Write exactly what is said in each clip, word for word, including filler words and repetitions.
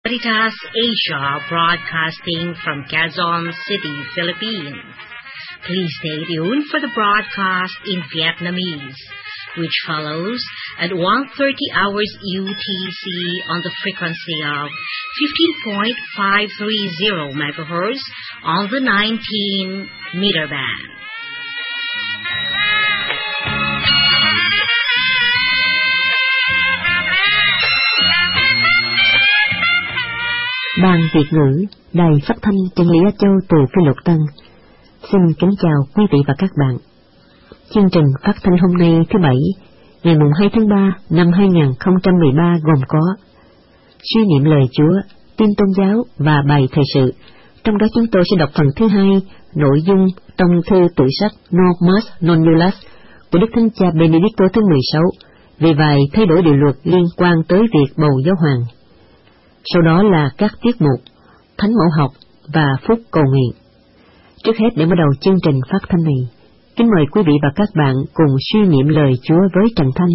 Veritas Asia, broadcasting from Quezon City, Philippines. Please stay tuned for the broadcast in Vietnamese, which follows at one thirty hours U T C on the frequency of fifteen point five three zero megahertz on the nineteen meter band. Ban Việt ngữ, Đài Phát thanh Chân lý Á Châu từ Phi Luật Tân. Xin kính chào quý vị và các bạn. Chương trình phát thanh hôm nay thứ Bảy, ngày mùng hai tháng ba năm hai nghìn không trăm mười ba gồm có suy niệm lời Chúa, tin tôn giáo và bài thời sự. Trong đó chúng tôi sẽ đọc phần thứ hai, nội dung trong thư tự sách Non Mas Non Nullas của Đức Thánh Cha Benedicto thứ mười sáu về vài thay đổi điều luật liên quan tới việc bầu giáo hoàng. Sau đó là các tiết mục Thánh mẫu học và phút cầu nguyện. Trước hết, để bắt đầu chương trình phát thanh này, kính mời quý vị và các bạn cùng suy niệm lời Chúa với Trần Thanh.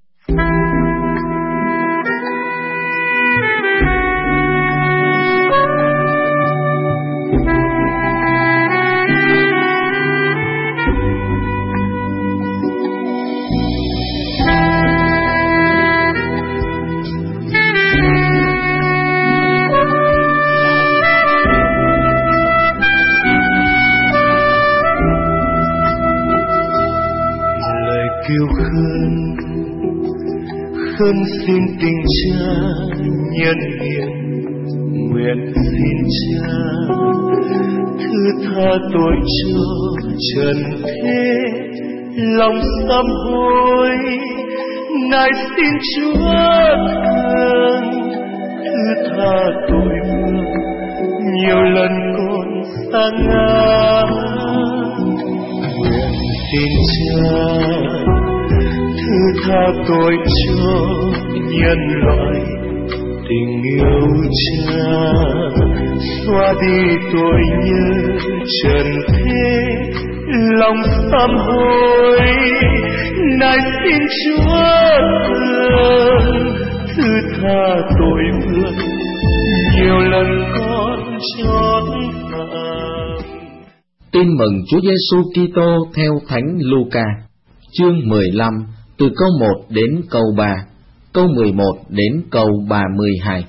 Kêu khấn, khấn xin tình Cha nhân hiền, nguyện xin Cha thứ tha tội cho trần thế, lòng sám hối nài xin Chúa thương, thứ tha tội vương nhiều lần con sa ngã, nguyện xin Cha thứ tha tội cho nhân loại, tình yêu Cha xóa đi tội nhớ trần thế, lòng sám hối nài xin Chúa thương, thứ tha tội vương nhiều lần con chót phạm. Tin mừng Chúa Giêsu Kitô theo Thánh Luca, chương mười lăm, từ câu một đến câu ba, câu mười một đến câu ba mươi hai.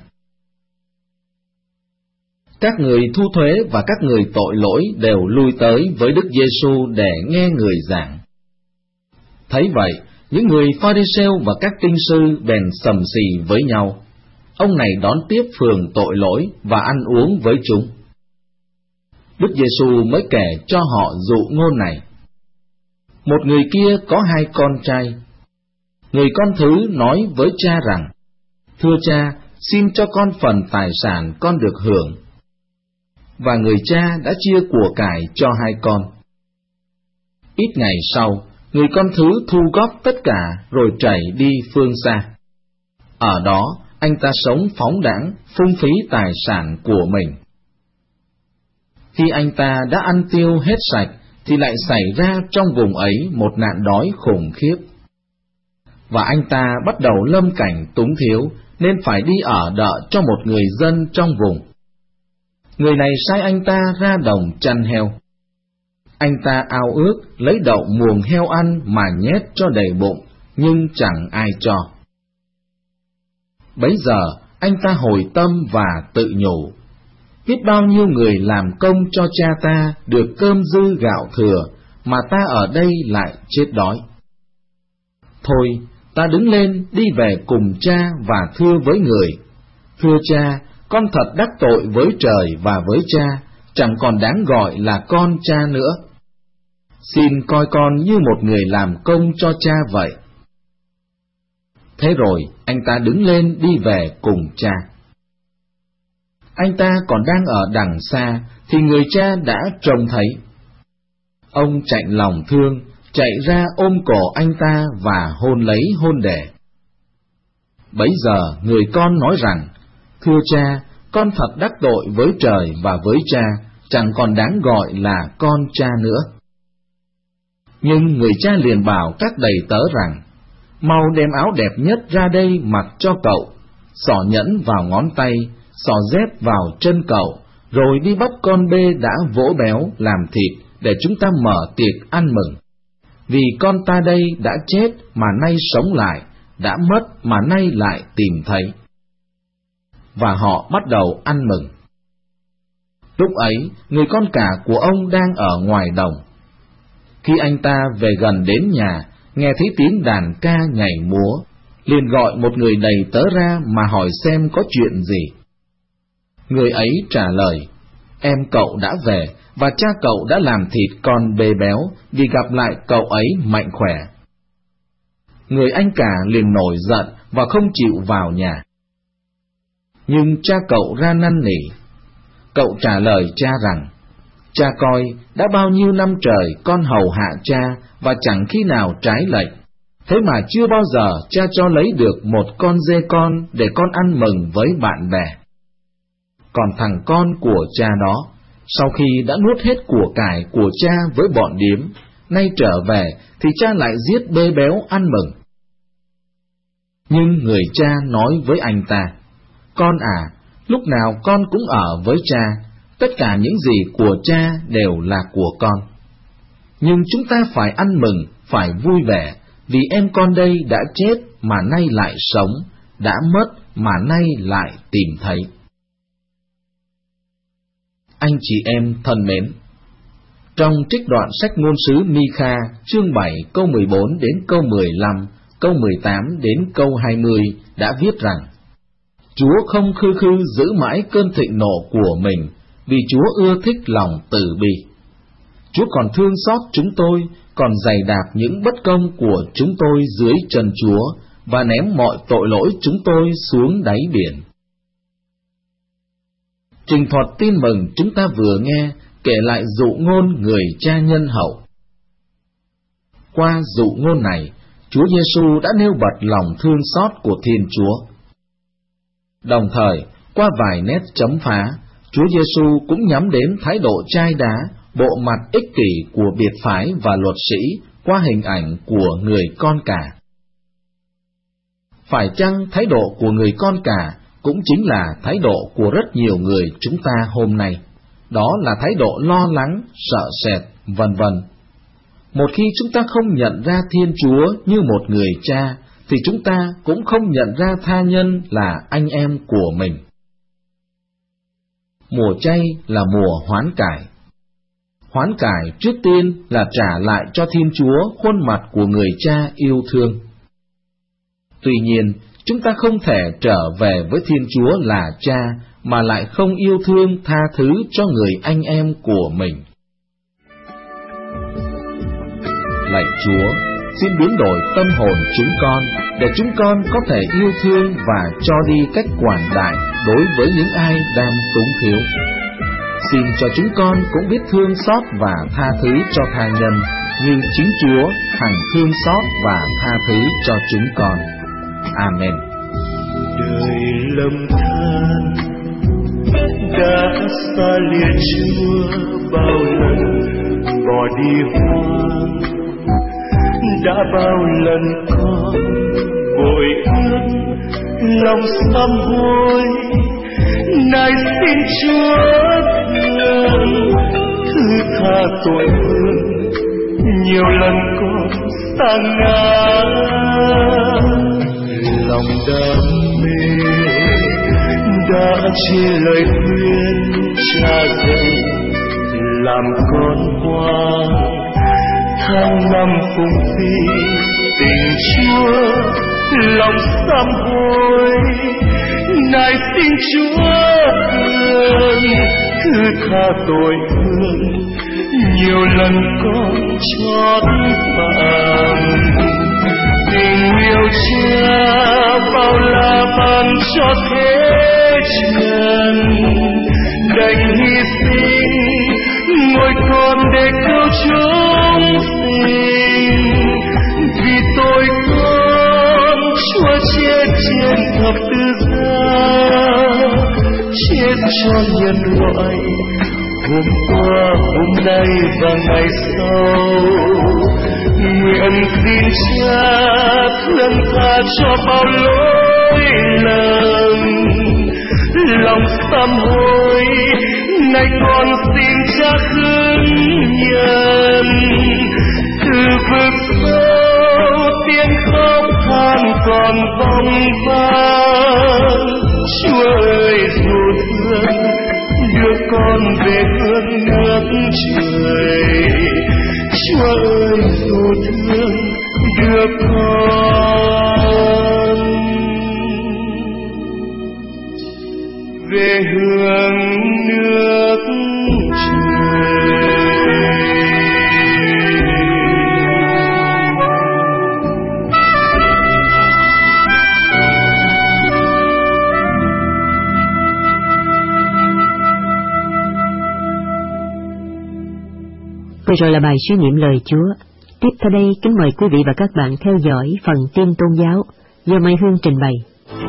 Các người thu thuế và các người tội lỗi đều lui tới với Đức Giêsu để nghe người giảng. Thấy vậy, những người Pha-ri-sêu và các kinh sư bèn sầm xì với nhau. Ông này đón tiếp phường tội lỗi và ăn uống với chúng. Đức Giêsu mới kể cho họ dụ ngôn này. Một người kia có hai con trai. Người con thứ nói với cha rằng, thưa cha, xin cho con phần tài sản con được hưởng. Và người cha đã chia của cải cho hai con. Ít ngày sau, người con thứ thu góp tất cả rồi chạy đi phương xa. Ở đó, anh ta sống phóng đãng, phung phí tài sản của mình. Khi anh ta đã ăn tiêu hết sạch, thì lại xảy ra trong vùng ấy một nạn đói khủng khiếp. Và anh ta bắt đầu lâm cảnh túng thiếu, nên phải đi ở đợ cho một người dân trong vùng. Người này sai anh ta ra đồng chăn heo. Anh ta ao ước lấy đậu muồng heo ăn mà nhét cho đầy bụng, nhưng chẳng ai cho. Bấy giờ, anh ta hồi tâm và tự nhủ, biết bao nhiêu người làm công cho cha ta được cơm dư gạo thừa, mà ta ở đây lại chết đói. Thôi, ta đứng lên đi về cùng cha và thưa với người, thưa cha, con thật đắc tội với trời và với cha, chẳng còn đáng gọi là con cha nữa. Xin coi con như một người làm công cho cha vậy. Thế rồi, anh ta đứng lên đi về cùng cha. Anh ta còn đang ở đằng xa, thì người cha đã trông thấy. Ông chạnh lòng thương, chạy ra ôm cổ anh ta và hôn lấy hôn đề. Bấy giờ người con nói rằng, thưa cha, con thật đắc tội với trời và với cha, chẳng còn đáng gọi là con cha nữa. Nhưng người cha liền bảo các đầy tớ rằng, mau đem áo đẹp nhất ra đây mặc cho cậu, xỏ nhẫn vào ngón tay, xỏ dép vào chân cậu, rồi đi bắt con bê đã vỗ béo làm thịt để chúng ta mở tiệc ăn mừng. Vì con ta đây đã chết mà nay sống lại, đã mất mà nay lại tìm thấy. Và họ bắt đầu ăn mừng. Lúc ấy, người con cả của ông đang ở ngoài đồng. Khi anh ta về gần đến nhà, nghe thấy tiếng đàn ca nhảy múa, liền gọi một người đầy tớ ra mà hỏi xem có chuyện gì. Người ấy trả lời, em cậu đã về, và cha cậu đã làm thịt con bê béo vì gặp lại cậu ấy mạnh khỏe. Người anh cả liền nổi giận và không chịu vào nhà. Nhưng cha cậu ra năn nỉ. Cậu trả lời cha rằng, cha coi, đã bao nhiêu năm trời con hầu hạ cha và chẳng khi nào trái lệnh, thế mà chưa bao giờ cha cho lấy được một con dê con để con ăn mừng với bạn bè. Còn thằng con của cha đó, sau khi đã nuốt hết của cải của cha với bọn điếm, nay trở về thì cha lại giết bê béo ăn mừng. Nhưng người cha nói với anh ta, con à, lúc nào con cũng ở với cha, tất cả những gì của cha đều là của con. Nhưng chúng ta phải ăn mừng, phải vui vẻ, vì em con đây đã chết mà nay lại sống, đã mất mà nay lại tìm thấy. Anh chị em thân mến, trong trích đoạn sách ngôn sứ Mi-kha chương bảy câu mười bốn đến câu mười lăm, câu mười tám đến câu hai mươi đã viết rằng, Chúa không khư khư giữ mãi cơn thịnh nộ của mình, vì Chúa ưa thích lòng từ bi. Chúa còn thương xót chúng tôi, còn giày đạp những bất công của chúng tôi dưới chân Chúa, và ném mọi tội lỗi chúng tôi xuống đáy biển. Trình thuật tin mừng chúng ta vừa nghe kể lại dụ ngôn người cha nhân hậu. Qua dụ ngôn này, Chúa Giêsu đã nêu bật lòng thương xót của Thiên Chúa. Đồng thời, qua vài nét chấm phá, Chúa Giêsu cũng nhắm đến thái độ chai đá, bộ mặt ích kỷ của biệt phái và luật sĩ qua hình ảnh của người con cả. Phải chăng thái độ của người con cả cũng chính là thái độ của rất nhiều người chúng ta hôm nay? Đó là thái độ lo lắng, sợ sệt, vân vân. Một khi chúng ta không nhận ra Thiên Chúa như một người cha, thì chúng ta cũng không nhận ra tha nhân là anh em của mình. Mùa chay là mùa hoán cải. Hoán cải trước tiên là trả lại cho Thiên Chúa khuôn mặt của người cha yêu thương. Tuy nhiên, chúng ta không thể trở về với Thiên Chúa là cha mà lại không yêu thương tha thứ cho người anh em của mình. Lạy Chúa, xin biến đổi tâm hồn chúng con, để chúng con có thể yêu thương và cho đi cách quảng đại đối với những ai đang túng thiếu. Xin cho chúng con cũng biết thương xót và tha thứ cho tha nhân, như chính Chúa hằng thương xót và tha thứ cho chúng con. Amen. Đời lầm than đã xa lìa Chúa bao lần bỏ đi hoang, đã bao lần con vội ước lòng sám hối, nay xin Chúa thương thứ tha tội hương, nhiều lần con sa ngã lòng đam mê, đã chia lời khuyên cha dạy làm con ngoan. Tháng năm phung phí tình Chúa lòng sám hối, nay xin Chúa thương thứ tha tội hương, nhiều lần con chót phạm. Tình yêu Cha bao la ban cho thế trần, đành hy sinh ngôi con để cứu chúng sinh. Vì tội con Chúa chết trên thập tự giá, chết cho nhân loại hôm qua, hôm nay và ngày sau. Nguyện xin Cha thương tha cho bao lỗi lầm, lòng sám hối, nay con xin Cha khứng nhận. Từ vực sâu tiếng khóc than còn vòng vang, Chúa ơi dù thương đưa con về hướng nước trời. Chúa ơi dù thương đưa con về hướng nước trời. Vừa rồi là bài suy niệm lời Chúa. Tiếp theo đây, kính mời quý vị và các bạn theo dõi phần tin tôn giáo do Mai Hương trình bày.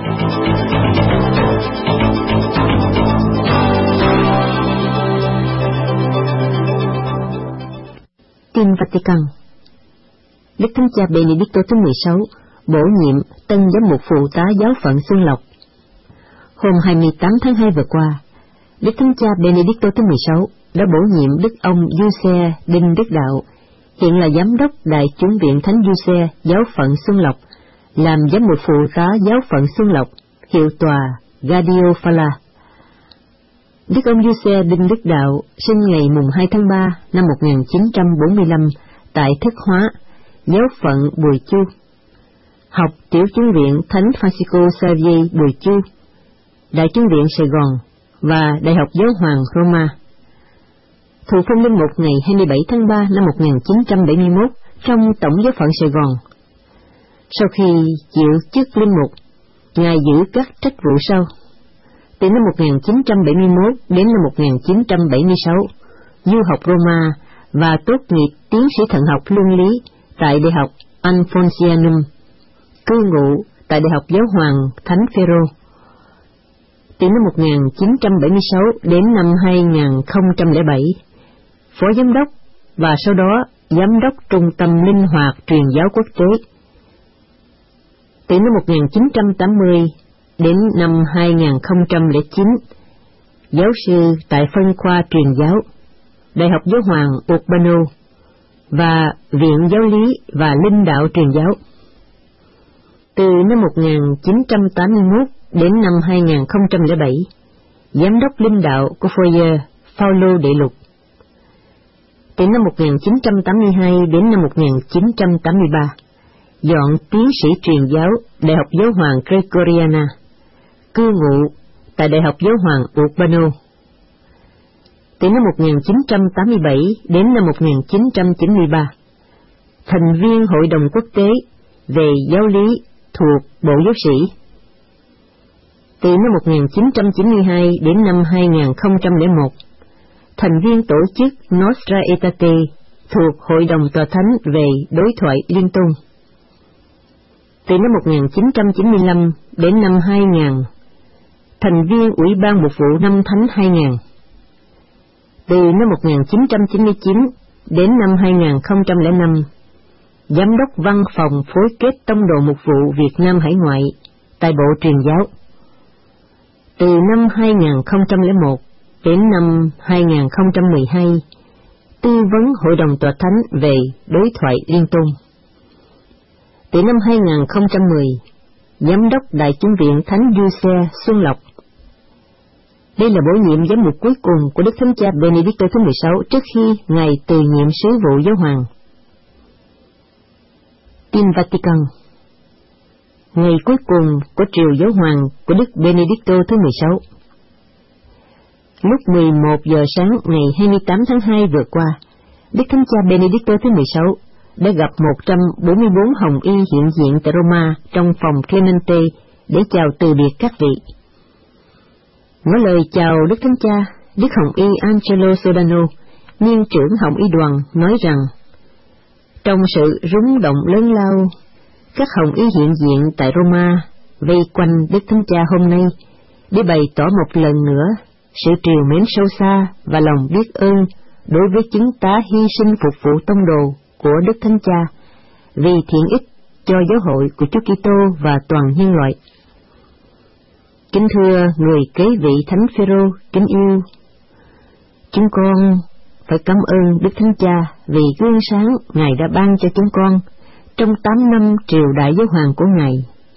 Tin Vatican. Đức Thánh Cha Benedicto thứ mười sáu bổ nhiệm tân giám mục phụ tá giáo phận Xuân Lộc. Hôm hai mươi tám tháng hai vừa qua, Đức Thánh Cha Benedicto thứ mười sáu đã bổ nhiệm Đức ông Giuse Đinh Đức Đạo, hiện là giám đốc Đại chủng viện Thánh Giuse giáo phận Xuân Lộc, làm giám mục phụ tá giáo phận Xuân Lộc, hiệu tòa Gadiofala. Đức ông Giuse Đinh Đức Đạo sinh ngày mùng hai tháng ba năm một nghìn chín trăm bốn mươi lăm tại Thất Hóa, giáo phận Bùi Chu. Học tiểu chủng viện Thánh Francisco Xavier Bùi Chu, Đại chủng viện Sài Gòn và Đại học Giáo hoàng Roma. Thụ phong linh mục ngày hai mươi bảy tháng ba năm một nghìn chín trăm bảy mươi mốt trong Tổng giáo phận Sài Gòn. Sau khi chịu chức linh mục, Ngài giữ các trách vụ sau. Từ năm một nghìn chín trăm bảy mươi mốt đến năm một nghìn chín trăm bảy mươi sáu, du học Roma và tốt nghiệp tiến sĩ thần học luân lý tại Đại học Alfonsianum, cư ngụ tại Đại học Giáo hoàng Thánh Phêrô. Từ năm một nghìn chín trăm bảy mươi sáu đến năm hai nghìn không trăm lẻ bảy, phó giám đốc và sau đó giám đốc Trung tâm Linh hoạt Truyền giáo Quốc tế. Từ năm một nghìn chín trăm tám mươi đến năm hai nghìn không trăm lẻ chín, giáo sư tại phân khoa Truyền giáo, Đại học Giáo hoàng Urbano và Viện Giáo lý và Linh đạo Truyền giáo. Từ năm một nghìn chín trăm tám mươi mốt đến năm hai nghìn không trăm lẻ bảy, giám đốc Linh đạo của Foyer Phaolô Đệ Lục. Từ năm một nghìn chín trăm tám mươi hai đến năm một nghìn chín trăm tám mươi ba, dọn tiến sĩ truyền giáo Đại học Giáo hoàng Gregoriana, cư ngụ tại Đại học Giáo hoàng Urbano. Từ năm một nghìn chín trăm tám mươi bảy đến năm một nghìn chín trăm chín mươi ba, thành viên Hội đồng Quốc tế về giáo lý thuộc Bộ Giáo sĩ. Từ năm một nghìn chín trăm chín mươi hai đến năm hai nghìn không trăm lẻ một, thành viên tổ chức Nostra Aetate thuộc Hội đồng Tòa Thánh về đối thoại liên tôn. Từ năm một nghìn chín trăm chín mươi lăm đến năm hai nghìn, thành viên Ủy ban Mục vụ Năm Thánh hai nghìn. Từ năm một nghìn chín trăm chín mươi chín đến năm hai nghìn không trăm lẻ năm, giám đốc văn phòng phối kết tông đồ mục vụ Việt Nam hải ngoại tại Bộ Truyền giáo. Từ năm hai nghìn không trăm lẻ một đến năm hai nghìn không trăm mười hai, tư vấn Hội đồng Tòa Thánh về đối thoại liên tôn. Từ năm hai nghìn không trăm mười, giám đốc Đại chủng viện Thánh Giuse Xuân Lộc. Đây là bổ nhiệm giám mục cuối cùng của Đức Thánh Cha Benedicto thứ mười sáu trước khi Ngài từ nhiệm sứ vụ giáo hoàng. Tin Vatican. Ngày cuối cùng của triều giáo hoàng của Đức Benedicto thứ mười sáu. Lúc mười một giờ sáng ngày hai mươi tám tháng hai vừa qua, Đức Thánh Cha Benedicto thứ mười sáu đã gặp một trăm bốn mươi bốn hồng y hiện diện tại Roma trong phòng Clemente để chào từ biệt các vị. Nói lời chào Đức Thánh Cha, Đức hồng y Angelo Sodano, niên trưởng hồng y đoàn, nói rằng trong sự rúng động lớn lao, các hồng y hiện diện tại Roma vây quanh Đức Thánh Cha hôm nay để bày tỏ một lần nữa sự trìu mến sâu xa và lòng biết ơn đối với chứng tá hy sinh phục vụ tông đồ của Đức Thánh Cha vì thiện ích cho giáo hội của Chúa Kitô và toàn nhân loại. Kính thưa người kế vị Thánh Phêrô kính yêu, chúng con phải cảm ơn Đức Thánh Cha vì gương sáng Ngài đã ban cho chúng con trong tám năm triều đại giáo hoàng của Ngài.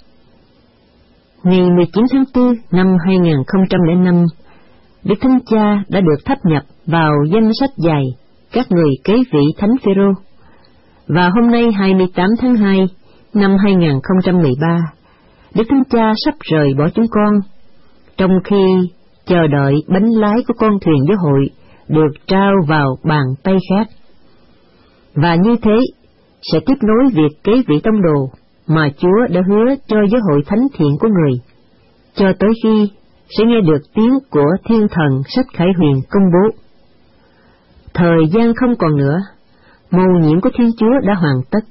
Ngày mười chín tháng tư năm hai nghìn không trăm lẻ năm, Đức Thánh Cha đã được tháp nhập vào danh sách dài các người kế vị Thánh Phêrô, và hôm nay hai mươi tám tháng hai năm hai nghìn không trăm mười ba, Đức Thánh Cha sắp rời bỏ chúng con, trong khi chờ đợi bánh lái của con thuyền giáo hội được trao vào bàn tay khác. Và như thế sẽ tiếp nối việc kế vị tông đồ mà Chúa đã hứa cho giáo hội thánh thiện của người, cho tới khi sẽ nghe được tiếng của thiên thần sách Khải Huyền công bố. Thời gian không còn nữa, mầu nhiệm của Thiên Chúa đã hoàn tất.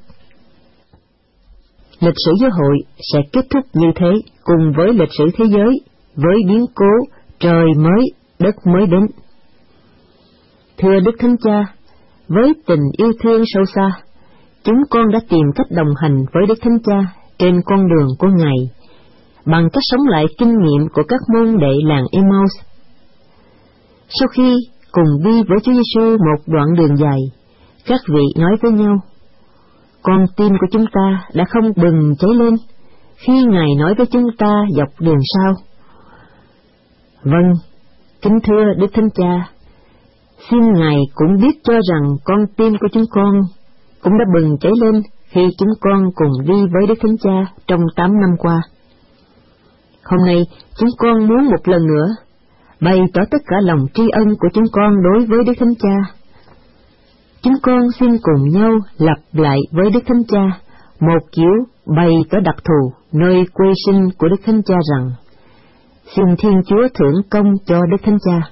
Lịch sử giáo hội sẽ kết thúc như thế cùng với lịch sử thế giới, với biến cố trời mới, đất mới đến. Thưa Đức Thánh Cha, với tình yêu thương sâu xa, chúng con đã tìm cách đồng hành với Đức Thánh Cha trên con đường của Ngài, bằng cách sống lại kinh nghiệm của các môn đệ làng Emmaus. Sau khi cùng đi với Chúa Giêsu một đoạn đường dài, các vị nói với nhau, con tim của chúng ta đã không bừng cháy lên khi Ngài nói với chúng ta dọc đường sao. Vâng, kính thưa Đức Thánh Cha, xin Ngài cũng biết cho rằng con tim của chúng con cũng đã bừng cháy lên khi chúng con cùng đi với Đức Thánh Cha trong tám năm qua. Hôm nay, chúng con muốn một lần nữa bày tỏ tất cả lòng tri ân của chúng con đối với Đức Thánh Cha. Chúng con xin cùng nhau lặp lại với Đức Thánh Cha một kiểu bày tỏ đặc thù nơi quê sinh của Đức Thánh Cha rằng: xin Thiên Chúa thưởng công cho Đức Thánh Cha.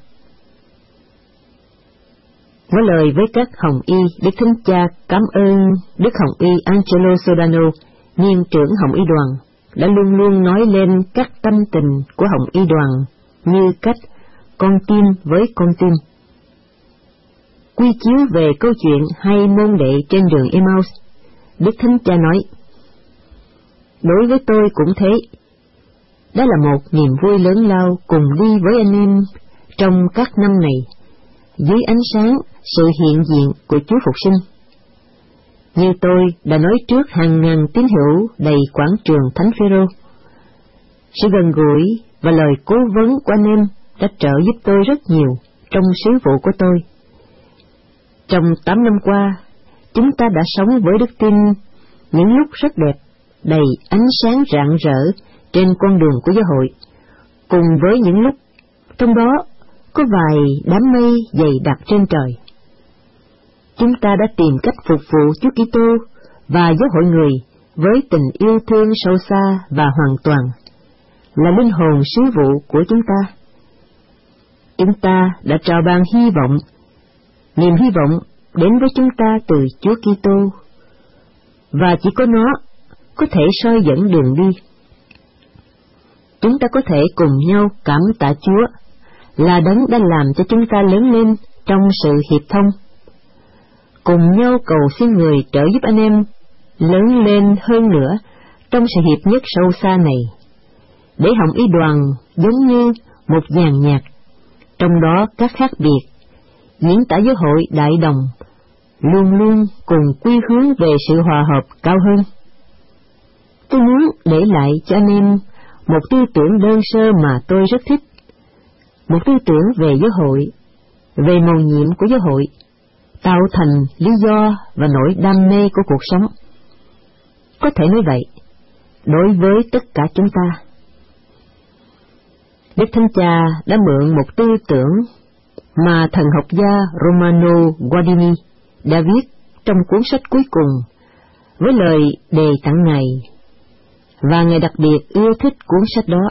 Nói lời với các hồng y, Đức Thánh Cha cảm ơn Đức hồng y Angelo Sodano, niên trưởng hồng y đoàn, đã luôn luôn nói lên các tâm tình của hồng y đoàn như cách con tim với con tim. Quy chiếu về câu chuyện hai môn đệ trên đường Emmaus, Đức Thánh Cha nói: đối với tôi cũng thế, đó là một niềm vui lớn lao cùng đi với anh em trong các năm này, dưới ánh sáng sự hiện diện của Chúa Phục Sinh. Như tôi đã nói trước hàng ngàn tín hữu đầy quảng trường Thánh Phêrô, sự gần gũi và lời cố vấn của anh em đã trợ giúp tôi rất nhiều trong sứ vụ của tôi. Trong tám năm qua, chúng ta đã sống với đức tin những lúc rất đẹp, đầy ánh sáng rạng rỡ trên con đường của giáo hội, cùng với những lúc trong đó có vài đám mây dày đặc trên trời. Chúng ta đã tìm cách phục vụ Chúa Kitô và giáo hội người với tình yêu thương sâu xa và hoàn toàn, là linh hồn sứ vụ của chúng ta. Chúng ta đã trao ban hy vọng, niềm hy vọng đến với chúng ta từ Chúa Kitô, và chỉ có nó có thể soi dẫn đường đi. Chúng ta có thể cùng nhau cảm tạ Chúa là Đấng đã làm cho chúng ta lớn lên trong sự hiệp thông, cùng nhau cầu xin người trợ giúp anh em lớn lên hơn nữa trong sự hiệp nhất sâu xa này, để hồng y đoàn giống như một dàn nhạc, trong đó các khác biệt diễn tả giáo hội đại đồng luôn luôn cùng quy hướng về sự hòa hợp cao hơn. Tôi muốn để lại cho anh em một tư tưởng đơn sơ mà tôi rất thích, một tư tưởng về giáo hội, về mầu nhiệm của giáo hội, tạo thành lý do và nỗi đam mê của cuộc sống. Có thể nói vậy, đối với tất cả chúng ta. Đức Thánh Cha đã mượn một tư tưởng mà thần học gia Romano Guardini đã viết trong cuốn sách cuối cùng với lời đề tặng Ngài, và Ngài đặc biệt ưa thích cuốn sách đó.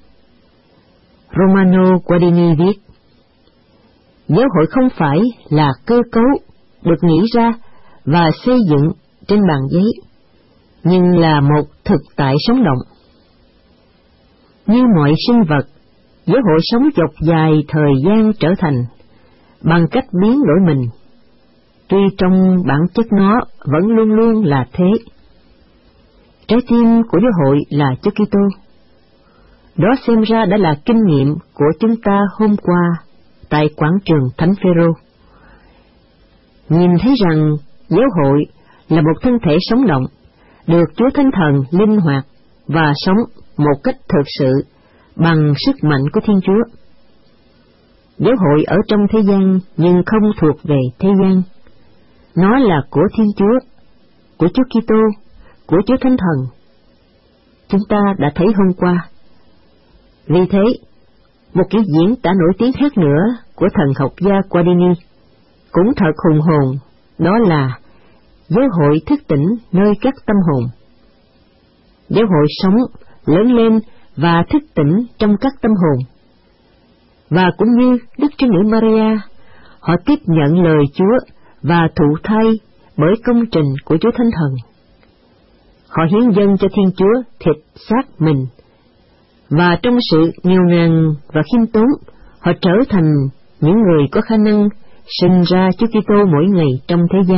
Romano Guardini viết: giáo hội không phải là cơ cấu được nghĩ ra và xây dựng trên bàn giấy, nhưng là một thực tại sống động. Như mọi sinh vật, giáo hội sống dọc dài thời gian trở thành bằng cách biến đổi mình, tuy trong bản chất nó vẫn luôn luôn là thế. Trái tim của giáo hội là Chúa Kitô. Đó xem ra đã là kinh nghiệm của chúng ta hôm qua tại quảng trường Thánh Phêrô. Nhìn thấy rằng giáo hội là một thân thể sống động, được Chúa Thánh Thần linh hoạt và sống một cách thực sự bằng sức mạnh của Thiên Chúa. Giáo hội ở trong thế gian nhưng không thuộc về thế gian. Nó là của Thiên Chúa, của Chúa Kitô, của Chúa Thánh Thần. Chúng ta đã thấy hôm qua. Vì thế, một kiểu diễn tả nổi tiếng khác nữa của thần học gia Guardini cũng thật hùng hồn, đó là giáo hội thức tỉnh nơi các tâm hồn. Giáo hội sống, lớn lên và thức tỉnh trong các tâm hồn. Và cũng như Đức Trinh Nữ Maria, họ tiếp nhận lời Chúa và thụ thai bởi công trình của Chúa Thánh Thần. Họ hiến dâng cho Thiên Chúa thịt xác mình, và trong sự nghèo nàn và khiêm tốn, họ trở thành những người có khả năng sinh ra Chúa Kitô mỗi ngày trong thế gian.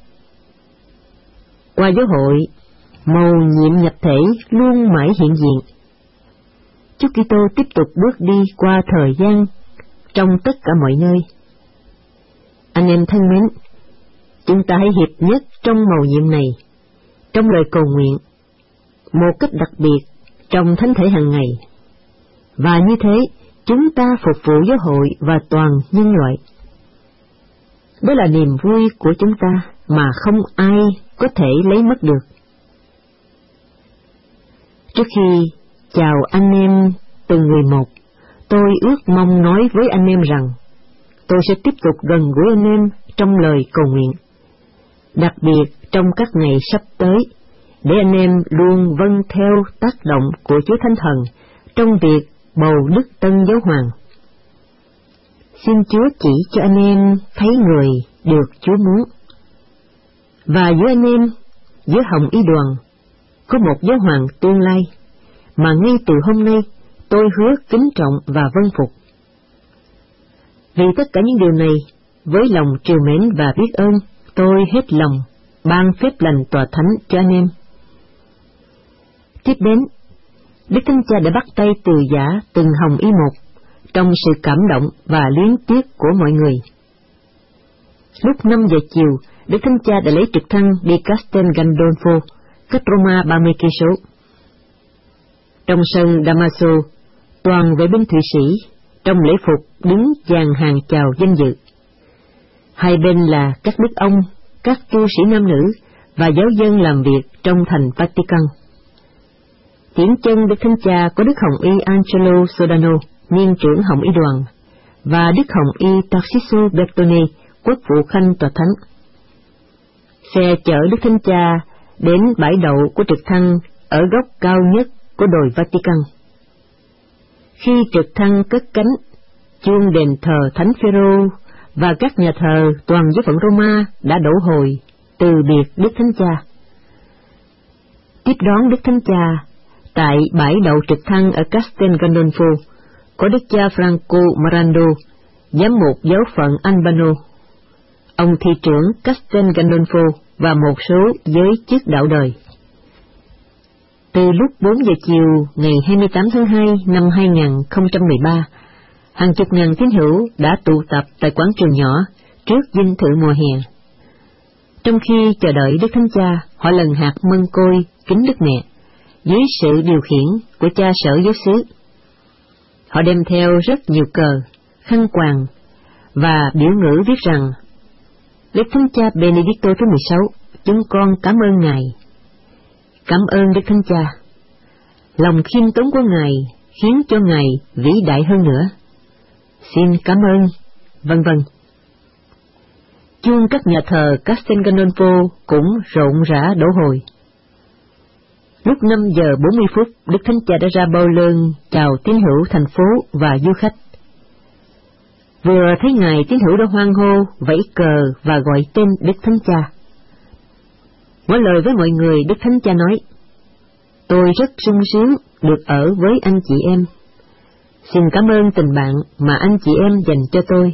Qua giáo hội, mầu nhiệm nhập thể luôn mãi hiện diện. Chúa Kitô tiếp tục bước đi qua thời gian trong tất cả mọi nơi. Anh em thân mến, chúng ta hãy hiệp nhất trong mầu nhiệm này, trong lời cầu nguyện, một cách đặc biệt trong thánh thể hàng ngày, và như thế chúng ta phục vụ giáo hội và toàn nhân loại. Đó là niềm vui của chúng ta mà không ai có thể lấy mất được. Trước khi chào anh em từng người một, tôi ước mong nói với anh em rằng tôi sẽ tiếp tục gần gũi anh em trong lời cầu nguyện, đặc biệt trong các ngày sắp tới, để anh em luôn vâng theo tác động của Chúa Thánh Thần trong việc bầu Đức Tân Giáo Hoàng. Xin Chúa chỉ cho anh em thấy người được Chúa muốn. Và giữa anh em, giữa Hồng Y Đoàn, có một giáo hoàng tương lai, mà ngay từ hôm nay tôi hứa kính trọng và vâng phục. Vì tất cả những điều này, với lòng trìu mến và biết ơn, tôi hết lòng ban phép lành tòa thánh cho anh em. Tiếp đến, Đức Thánh Cha đã bắt tay từ giả từng hồng y một trong sự cảm động và luyến tiếc của mọi người. Lúc năm giờ chiều, Đức Thánh Cha đã lấy trực thăng đi Castel Gandolfo, cách Roma ba mươi cây số. Trong sân Damaso, toàn vệ binh Thụy Sĩ trong lễ phục đứng dàn hàng chào danh dự. Hai bên là các đức ông, các tu sĩ nam nữ và giáo dân làm việc trong thành Vatican. Tiễn chân Đức Thánh Cha có Đức Hồng Y Angelo Sodano, niên trưởng Hồng Y Đoàn, và Đức Hồng Y Tarcisio Bertone, quốc vụ khanh tòa thánh. Xe chở Đức Thánh Cha đến bãi đậu của trực thăng ở góc cao nhất của đồi Vatican. Khi trực thăng cất cánh, chuông đền thờ Thánh Phêrô và các nhà thờ toàn giáo phận Roma đã đổ hồi từ biệt Đức Thánh Cha. Tiếp đón Đức Thánh Cha tại bãi đậu trực thăng ở Castel Gandolfo có Đức cha Franco Marando, giám mục giáo phận Albano, ông thị trưởng Castel Gandolfo và một số giới chức đạo đời. Từ lúc bốn giờ chiều ngày hai mươi tám tháng hai năm hai nghìn không trăm mười ba, hàng chục ngàn tín hữu đã tụ tập tại quảng trường nhỏ trước dinh thự mùa hè. Trong khi chờ đợi Đức Thánh Cha, họ lần hạt mân côi kính Đức Mẹ dưới sự điều khiển của cha sở giáo xứ. Họ đem theo rất nhiều cờ, khăn quàng và biểu ngữ viết rằng: Đức Thánh Cha Benedicto thứ mười sáu, chúng con cảm ơn Ngài. Cảm ơn Đức Thánh Cha. Lòng khiêm tốn của Ngài khiến cho Ngài vĩ đại hơn nữa. Xin cảm ơn, vân vân. Chuông các nhà thờ Castel Gandolfo cũng rộn rã đổ hồi. Lúc năm giờ bốn mươi phút, Đức Thánh Cha đã ra bao lơn chào tín hữu thành phố và du khách. Vừa thấy Ngài, tín hữu đã hoan hô, vẫy cờ và gọi tên Đức Thánh Cha. Ngỏ lời với mọi người, Đức Thánh Cha nói: Tôi rất sung sướng được ở với anh chị em. Xin cảm ơn tình bạn mà anh chị em dành cho tôi.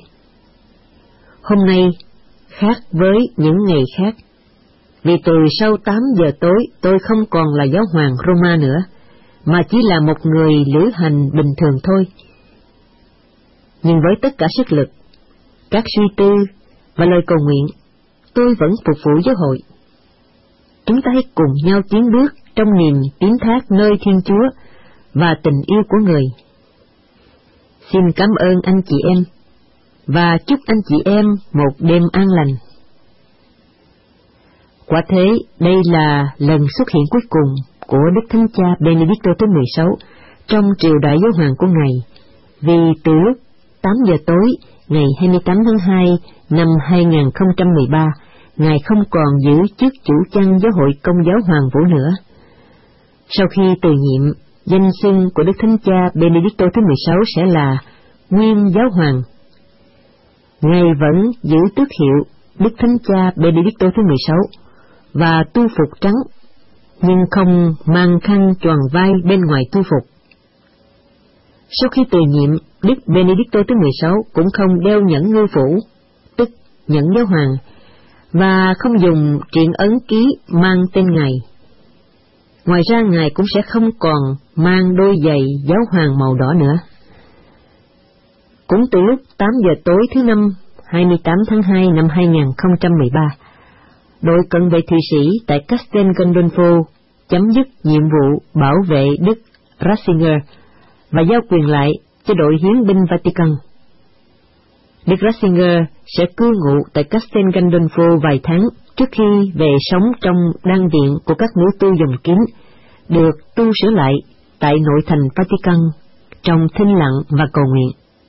Hôm nay khác với những ngày khác, vì từ sau tám giờ tối tôi không còn là giáo hoàng Roma nữa, mà chỉ là một người lữ hành bình thường thôi. Nhưng với tất cả sức lực, các suy tư và lời cầu nguyện, tôi vẫn phục vụ giáo hội. Chúng ta hãy cùng nhau tiến bước trong niềm tín thác nơi Thiên Chúa và tình yêu của người. Xin cảm ơn anh chị em, và chúc anh chị em một đêm an lành. Quả thế, đây là lần xuất hiện cuối cùng của Đức Thánh Cha Benedicto thứ mười sáu trong triều đại giáo hoàng của Ngài, vì từ lúc tám giờ tối ngày hai mươi tám tháng hai năm hai nghìn không trăm mười ba, Ngài không còn giữ chức chủ chăn giáo hội Công giáo Hoàng Vũ nữa. Sau khi từ nhiệm, danh xưng của Đức Thánh Cha Benedicto thứ mười sáu sẽ là Nguyên Giáo Hoàng. Ngài vẫn giữ tước hiệu Đức Thánh Cha Benedicto thứ mười sáu và tu phục trắng, nhưng không mang khăn choàng vai bên ngoài tu phục. Sau khi từ nhiệm, Đức Benedicto thứ mười sáu cũng không đeo nhẫn ngư phủ, tức nhẫn giáo hoàng, và không dùng triện ấn ký mang tên Ngài. Ngoài ra, Ngài cũng sẽ không còn mang đôi giày giáo hoàng màu đỏ nữa. Cũng từ lúc tám giờ tối thứ năm hai mươi tám tháng hai năm hai nghìn không trăm mười ba, đội cận vệ Thụy Sĩ tại Castel Gandolfo chấm dứt nhiệm vụ bảo vệ Đức Ratzinger và giao quyền lại cho đội hiến binh Vatican. Đức Ratzinger sẽ cư ngụ tại Castel Gandolfo vài tháng trước khi về sống trong đan viện của các nữ tu dòng kín, được tu sửa lại tại nội thành Vatican trong thinh lặng và cầu nguyện.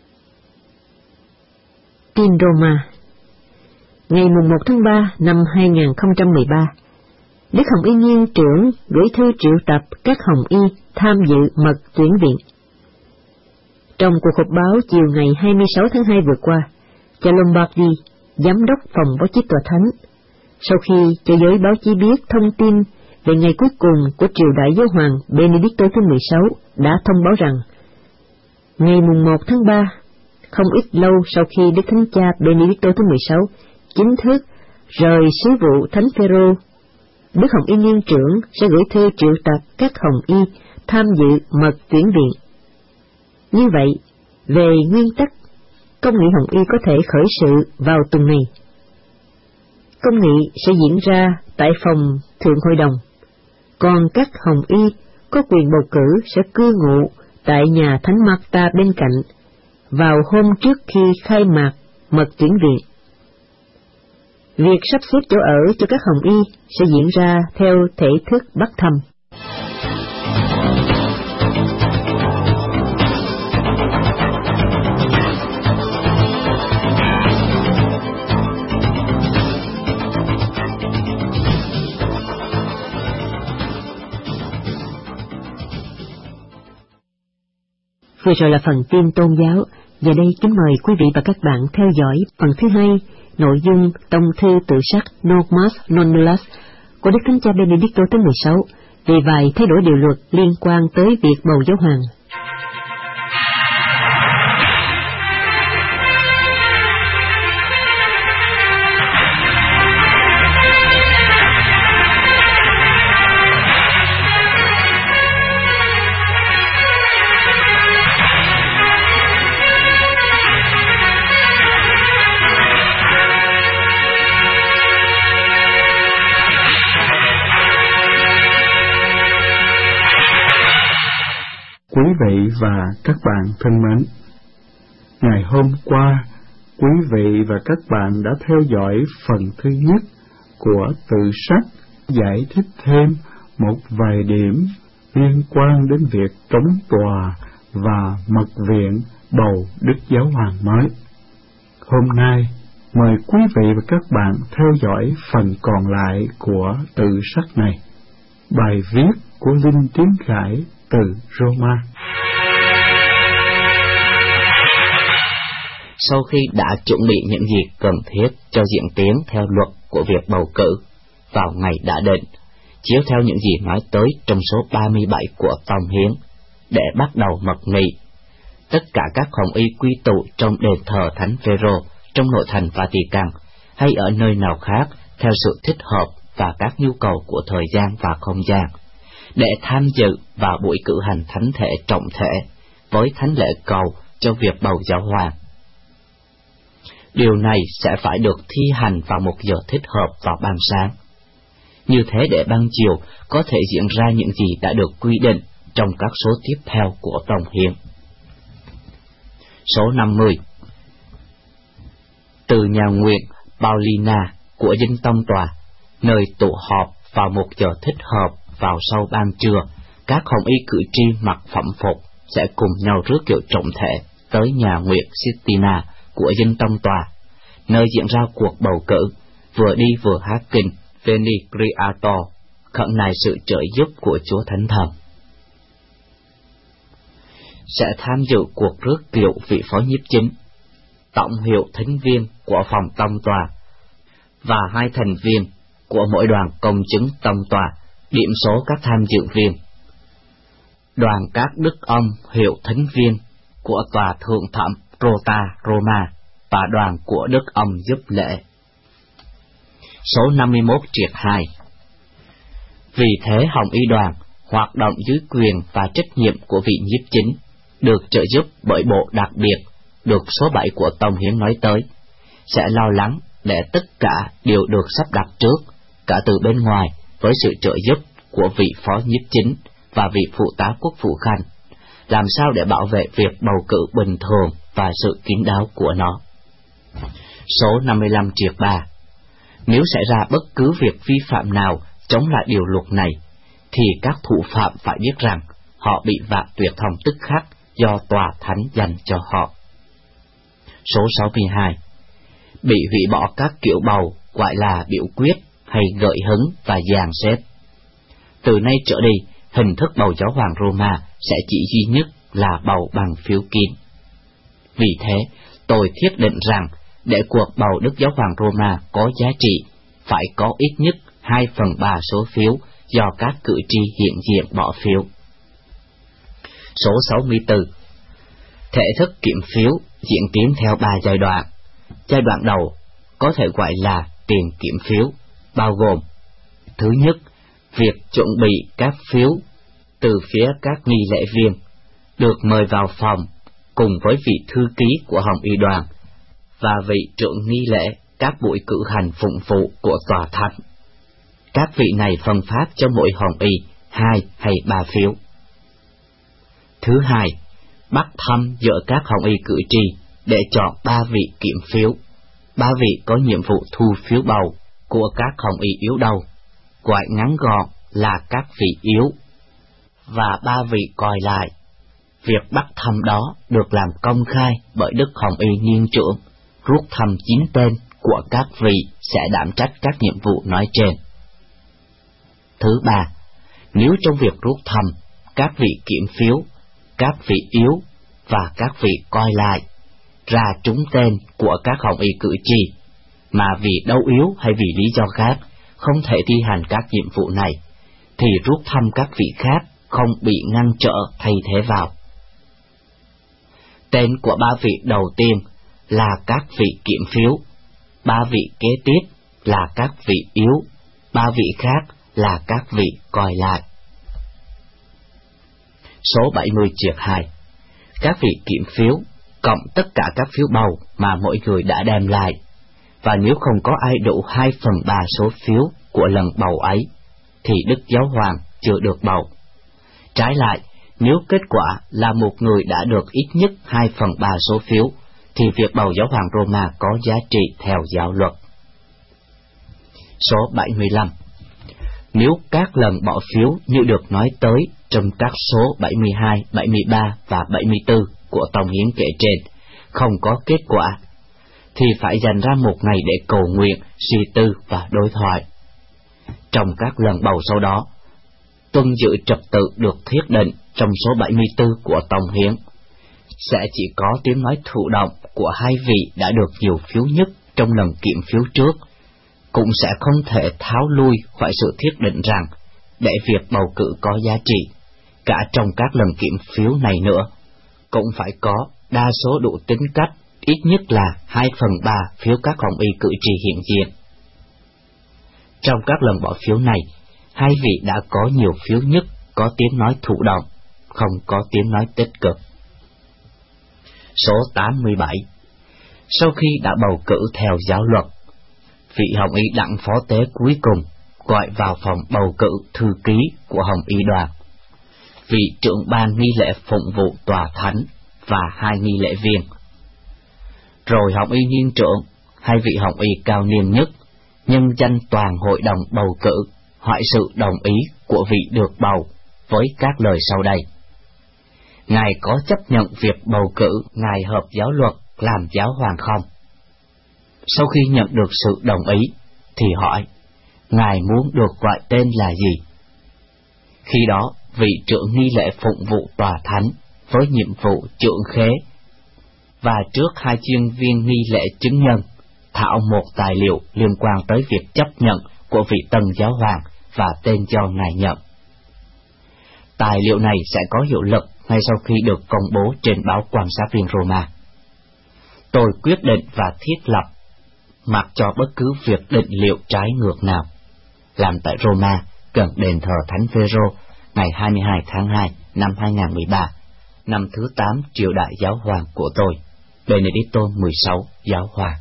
Tin Roma. Ngày mùng một tháng ba năm hai nghìn không trăm mười ba, Đức Hồng Y Nhiên trưởng gửi thư triệu tập các Hồng Y tham dự mật tuyển viện. Trong cuộc họp báo chiều ngày hai mươi sáu tháng hai vừa qua, cha Lombardi, giám đốc phòng báo chí tòa thánh, sau khi cho giới báo chí biết thông tin về ngày cuối cùng của triều đại giáo hoàng Benedicto thứ mười sáu, đã thông báo rằng ngày mùng một tháng ba, không ít lâu sau khi Đức Thánh Cha Benedicto thứ mười sáu chính thức rời sứ vụ Thánh Phêrô, Đức Hồng Y Nhiên trưởng sẽ gửi thư triệu tập các Hồng Y tham dự mật tuyển viện. Như vậy, về nguyên tắc, công nghị Hồng Y có thể khởi sự vào tuần này. Công nghị sẽ diễn ra tại phòng Thượng Hội đồng, còn các Hồng Y có quyền bầu cử sẽ cư ngụ tại nhà Thánh Marta bên cạnh vào hôm trước khi khai mạc mật tuyển viện. Việc sắp xếp chỗ ở cho các Hồng Y sẽ diễn ra theo thể thức bắc thầm. Vừa rồi là phần tin tôn giáo. Giờ đây kính mời quý vị và các bạn theo dõi phần thứ hai, nội dung tông thư tự sắc Normas Nonnullus của Đức Thánh Cha Benedicto thứ mười sáu về vài thay đổi điều luật liên quan tới việc bầu giáo hoàng. Quý vị và các bạn thân mến, ngày hôm qua, quý vị và các bạn đã theo dõi phần thứ nhất của tự sách giải thích thêm một vài điểm liên quan đến việc trống tòa và mật viện bầu Đức Giáo Hoàng mới. Hôm nay, mời quý vị và các bạn theo dõi phần còn lại của tự sách này, bài viết của Linh Tiến Khải từ Roma. Sau khi đã chuẩn bị những gì cần thiết cho diễn tiến theo luật của việc bầu cử vào ngày đã định, chiếu theo những gì nói tới trong số ba mươi bảy của Tông Hiến, để bắt đầu mật nghị, tất cả các Hồng Y quy tụ trong đền thờ Thánh Phêrô trong nội thành Vatican hay ở nơi nào khác theo sự thích hợp và các nhu cầu của thời gian và không gian, để tham dự vào buổi cử hành thánh thể trọng thể với thánh lễ cầu cho việc bầu giáo hoàng. Điều này sẽ phải được thi hành vào một giờ thích hợp vào ban sáng. Như thế để ban chiều có thể diễn ra những gì đã được quy định trong các số tiếp theo của Tông Hiến. Số năm mươi. Từ nhà nguyện Paulina của Dinh Tông Tòa, nơi tụ họp vào một giờ thích hợp vào sau ban trưa, các hồng y cử tri mặc phẩm phục sẽ cùng nhau rước kiệu trọng thể tới nhà nguyện Sistina của Dinh Tông Tòa, nơi diễn ra cuộc bầu cử, vừa đi vừa hát kinh Veni Creator, khẩn nài sự trợ giúp của Chúa Thánh Thần. Sẽ tham dự cuộc rước kiệu vị phó nhiếp chính, tổng hiệu thính viên của phòng Tông Tòa và hai thành viên của mỗi đoàn công chứng Tông Tòa, điểm số các tham dự viên. Đoàn các đức ông hiệu thính viên của Tòa Thượng Thẩm Rota Roma và đoàn của đức ông giúp lễ. Số năm mươi mốt triệt hai. Vì thế hồng y đoàn hoạt động dưới quyền và trách nhiệm của vị nhiếp chính, được trợ giúp bởi bộ đặc biệt được số bảy của Tông Hiến nói tới, sẽ lo lắng để tất cả đều được sắp đặt trước, cả từ bên ngoài với sự trợ giúp của vị phó nhiếp chính và vị phụ tá quốc vụ khanh, làm sao để bảo vệ việc bầu cử bình thường và sự kín đáo của nó. Số năm mươi lăm triệt ba. Nếu xảy ra bất cứ việc vi phạm nào chống lại điều luật này, thì các thủ phạm phải biết rằng họ bị vạ tuyệt thông tức khắc do tòa thánh dành cho họ. Số sáu mươi hai. Bị hủy bỏ các kiểu bầu gọi là biểu quyết hay gợi hứng và dàn xếp. Từ nay trở đi, hình thức bầu giáo hoàng Roma sẽ chỉ duy nhất là bầu bằng phiếu kín. Vì thế, tôi thiết định rằng để cuộc bầu Đức Giáo hoàng Roma có giá trị, phải có ít nhất hai phần ba số phiếu do các cử tri hiện diện bỏ phiếu. Số sáu mươi tư. Thể thức kiểm phiếu diễn tiến theo ba giai đoạn. Giai đoạn đầu có thể gọi là tiền kiểm phiếu, bao gồm: thứ nhất, việc chuẩn bị các phiếu từ phía các nghi lễ viên, được mời vào phòng cùng với vị thư ký của hồng y đoàn và vị trưởng nghi lễ các buổi cử hành phụng vụ của tòa thánh. Các vị này phân phát cho mỗi hồng y hai hay ba phiếu. Thứ hai, bắt thăm giữa các hồng y cử tri để chọn ba vị kiểm phiếu. Ba vị có nhiệm vụ thu phiếu bầu của các hồng y yếu đầu, gọi ngắn gọn là các vị yếu, và ba vị còn lại. Việc bắt thăm đó được làm công khai bởi Đức Hồng Y Niên trưởng, rút thăm chín tên của các vị sẽ đảm trách các nhiệm vụ nói trên. Thứ ba, nếu trong việc rút thăm, các vị kiểm phiếu, các vị yếu và các vị coi lại ra trúng tên của các hồng y cử tri, mà vì đau yếu hay vì lý do khác không thể thi hành các nhiệm vụ này, thì rút thăm các vị khác không bị ngăn trở thay thế vào. Tên của ba vị đầu tiên là các vị kiểm phiếu, ba vị kế tiếp là các vị yếu, ba vị khác là các vị coi lại. Số bảy mươi triệt hai. Các vị kiểm phiếu cộng tất cả các phiếu bầu mà mỗi người đã đem lại, và nếu không có ai đủ hai phần ba số phiếu của lần bầu ấy, thì Đức Giáo hoàng chưa được bầu. Trái lại, nếu kết quả là một người đã được ít nhất hai phần ba số phiếu, thì việc bầu giáo hoàng Roma có giá trị theo giáo luật. Số bảy mươi lăm. Nếu các lần bỏ phiếu như được nói tới trong các số bảy mươi hai, bảy mươi ba và bảy mươi tư của Tông Hiến kể trên không có kết quả, thì phải dành ra một ngày để cầu nguyện, suy tư và đối thoại. Trong các lần bầu sau đó, tuân giữ trật tự được thiết định trong số bảy mươi tư của Tông Hiến, sẽ chỉ có tiếng nói thụ động của hai vị đã được nhiều phiếu nhất trong lần kiểm phiếu trước, cũng sẽ không thể tháo lui khỏi sự thiết định rằng để việc bầu cử có giá trị, cả trong các lần kiểm phiếu này nữa, cũng phải có đa số đủ tính cách ít nhất là hai phần ba phiếu các hồng y cử tri hiện diện. Trong các lần bỏ phiếu này, hai vị đã có nhiều phiếu nhất có tiếng nói thụ động, không có tiếng nói tích cực. Số tám mươi bảy. Sau khi đã bầu cử theo giáo luật, vị Hồng Y đặng phó tế cuối cùng gọi vào phòng bầu cử thư ký của Hồng Y đoàn, vị trưởng ban nghi lễ phụng vụ tòa thánh và hai nghi lễ viên. Rồi Hồng Y nghiên trưởng, hai vị Hồng Y cao niên nhất, nhân danh toàn hội đồng bầu cử, hỏi sự đồng ý của vị được bầu với các lời sau đây. Ngài có chấp nhận việc bầu cử Ngài hợp giáo luật làm giáo hoàng không? Sau khi nhận được sự đồng ý, thì hỏi, Ngài muốn được gọi tên là gì? Khi đó, vị trưởng nghi lễ phụng vụ tòa thánh với nhiệm vụ trưởng khế và trước hai chuyên viên nghi lễ chứng nhân thảo một tài liệu liên quan tới việc chấp nhận của vị tân giáo hoàng và tên do Ngài nhận. Tài liệu này sẽ có hiệu lực ngay sau khi được công bố trên báo Quan sát viên Roma. Tôi quyết định và thiết lập mặc cho bất cứ việc định liệu trái ngược nào, làm tại Roma gần đền thờ Thánh Phêrô ngày hai mươi hai tháng hai năm hai nghìn không trăm mười ba, năm thứ tám triều đại giáo hoàng của tôi, Benedicto mười sáu giáo hoàng.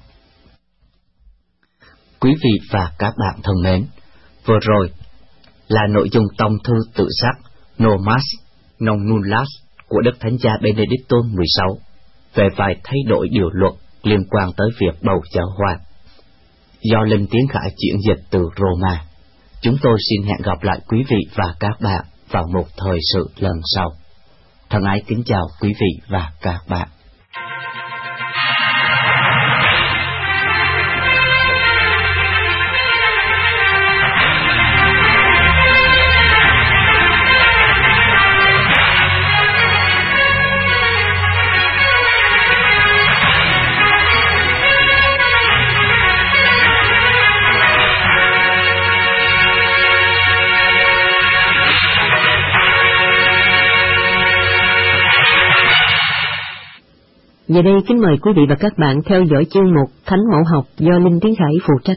Quý vị và các bạn thân mến, vừa rồi là nội dung tông thư tự sắc No Mas Non Nullas của Đức Thánh Cha Benedicto mười sáu về vài thay đổi điều luật liên quan tới việc bầu giáo hoàng, do Linh Tiến Khải chuyển dịch từ Roma. Chúng tôi xin hẹn gặp lại quý vị và các bạn vào một thời sự lần sau. Thân ái kính chào quý vị và các bạn. Giờ đây kính mời quý vị và các bạn theo dõi chương mục Thánh Mẫu Học do Linh Tiến Khải phụ trách.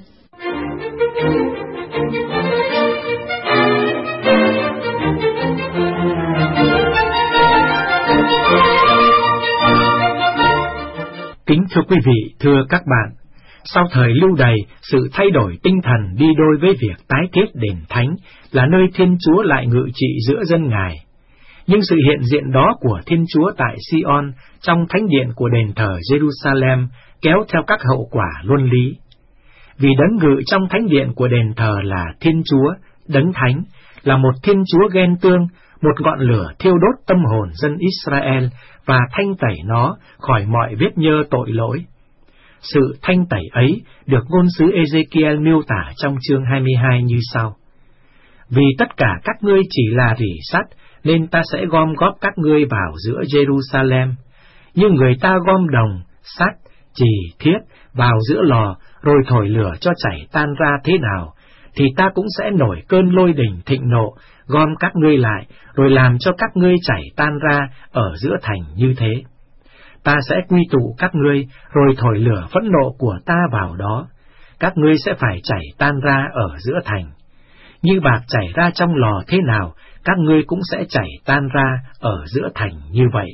Kính thưa quý vị, thưa các bạn, sau thời lưu đày, sự thay đổi tinh thần đi đôi với việc tái thiết đền thánh là nơi Thiên Chúa lại ngự trị giữa dân Ngài. Nhưng sự hiện diện đó của Thiên Chúa tại Sion trong thánh điện của đền thờ Jerusalem kéo theo các hậu quả luân lý. Vì đấng ngự trong thánh điện của đền thờ là Thiên Chúa, đấng thánh, là một Thiên Chúa ghen tương, một ngọn lửa thiêu đốt tâm hồn dân Israel và thanh tẩy nó khỏi mọi vết nhơ tội lỗi. Sự thanh tẩy ấy được ngôn sứ Ezekiel miêu tả trong chương hai mươi hai như sau. Vì tất cả các ngươi chỉ là rỉ sắt, nên ta sẽ gom góp các ngươi vào giữa Jerusalem. Nhưng người ta gom đồng, sắt, chì, thiết vào giữa lò, rồi thổi lửa cho chảy tan ra thế nào, thì ta cũng sẽ nổi cơn lôi đình thịnh nộ, gom các ngươi lại, rồi làm cho các ngươi chảy tan ra ở giữa thành như thế. Ta sẽ quy tụ các ngươi, rồi thổi lửa phẫn nộ của ta vào đó. Các ngươi sẽ phải chảy tan ra ở giữa thành. Như bạc chảy ra trong lò thế nào, các ngươi cũng sẽ chảy tan ra ở giữa thành như vậy.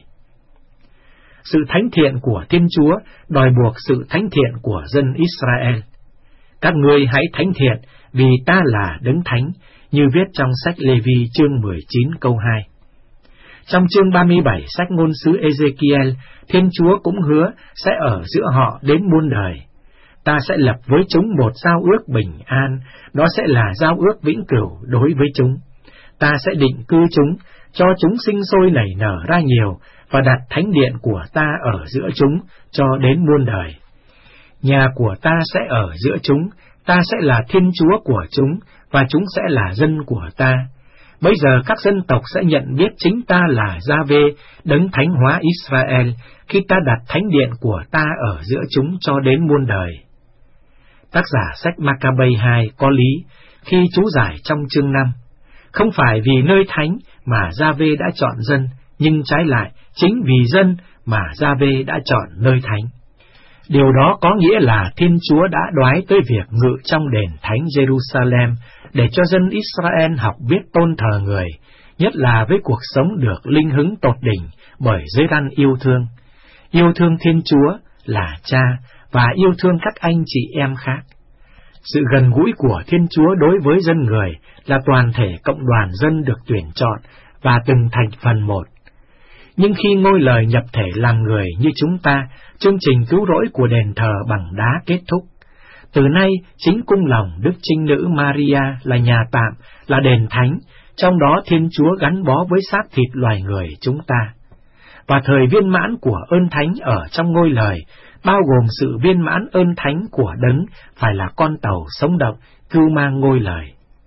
Sự thánh thiện của Thiên Chúa đòi buộc sự thánh thiện của dân Israel. Các ngươi hãy thánh thiện, vì ta là đấng thánh, như viết trong sách Lê-vi chương mười chín câu hai. Trong chương ba mươi bảy sách ngôn sứ Ezekiel, Thiên Chúa cũng hứa sẽ ở giữa họ đến muôn đời. Ta sẽ lập với chúng một giao ước bình an, đó sẽ là giao ước vĩnh cửu đối với chúng. Ta sẽ định cư chúng, cho chúng sinh sôi nảy nở ra nhiều, và đặt thánh điện của ta ở giữa chúng, cho đến muôn đời. Nhà của ta sẽ ở giữa chúng, ta sẽ là Thiên Chúa của chúng, và chúng sẽ là dân của ta. Bây giờ các dân tộc sẽ nhận biết chính ta là Gia-vê, đấng thánh hóa Israel, khi ta đặt thánh điện của ta ở giữa chúng cho đến muôn đời. Tác giả sách Ma-ca-bây hai có lý khi chú giải trong chương năm. Không phải vì nơi thánh mà Gia-vê đã chọn dân, nhưng trái lại, chính vì dân mà Gia-vê đã chọn nơi thánh. Điều đó có nghĩa là Thiên Chúa đã đoái tới việc ngự trong đền thánh Jerusalem để cho dân Israel học biết tôn thờ người, nhất là với cuộc sống được linh hứng tột đỉnh bởi giới răn yêu thương. Yêu thương Thiên Chúa là Cha và yêu thương các anh chị em khác. Sự gần gũi của Thiên Chúa đối với dân người là toàn thể cộng đoàn dân được tuyển chọn và từng thành phần một. Nhưng khi ngôi lời nhập thể làm người như chúng ta, chương trình cứu rỗi của đền thờ bằng đá kết thúc. Từ nay, chính cung lòng Đức Trinh Nữ Maria là nhà tạm, là đền thánh, trong đó Thiên Chúa gắn bó với xác thịt loài người chúng ta. Và thời viên mãn của ơn thánh ở trong ngôi lời, bao gồm sự viên mãn ơn thánh của Đấng phải là con tàu sống động, cưu mang ngôi lời.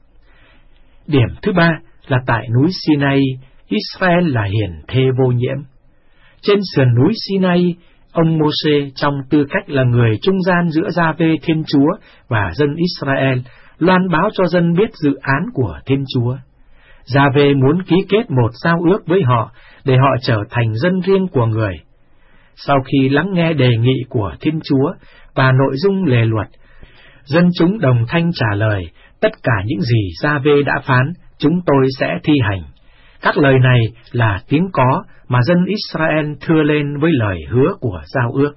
Điểm thứ ba là tại núi Sinai, Israel là hiền thê vô nhiễm. Trên sườn núi Sinai, ông Mô-sê trong tư cách là người trung gian giữa Gia-vê Thiên Chúa và dân Israel, loan báo cho dân biết dự án của Thiên Chúa. Gia-vê muốn ký kết một giao ước với họ để họ trở thành dân riêng của người. Sau khi lắng nghe đề nghị của Thiên Chúa và nội dung lề luật, dân chúng đồng thanh trả lời, tất cả những gì Gia-vê đã phán, chúng tôi sẽ thi hành. Các lời này là tiếng có mà dân Israel thưa lên với lời hứa của giao ước.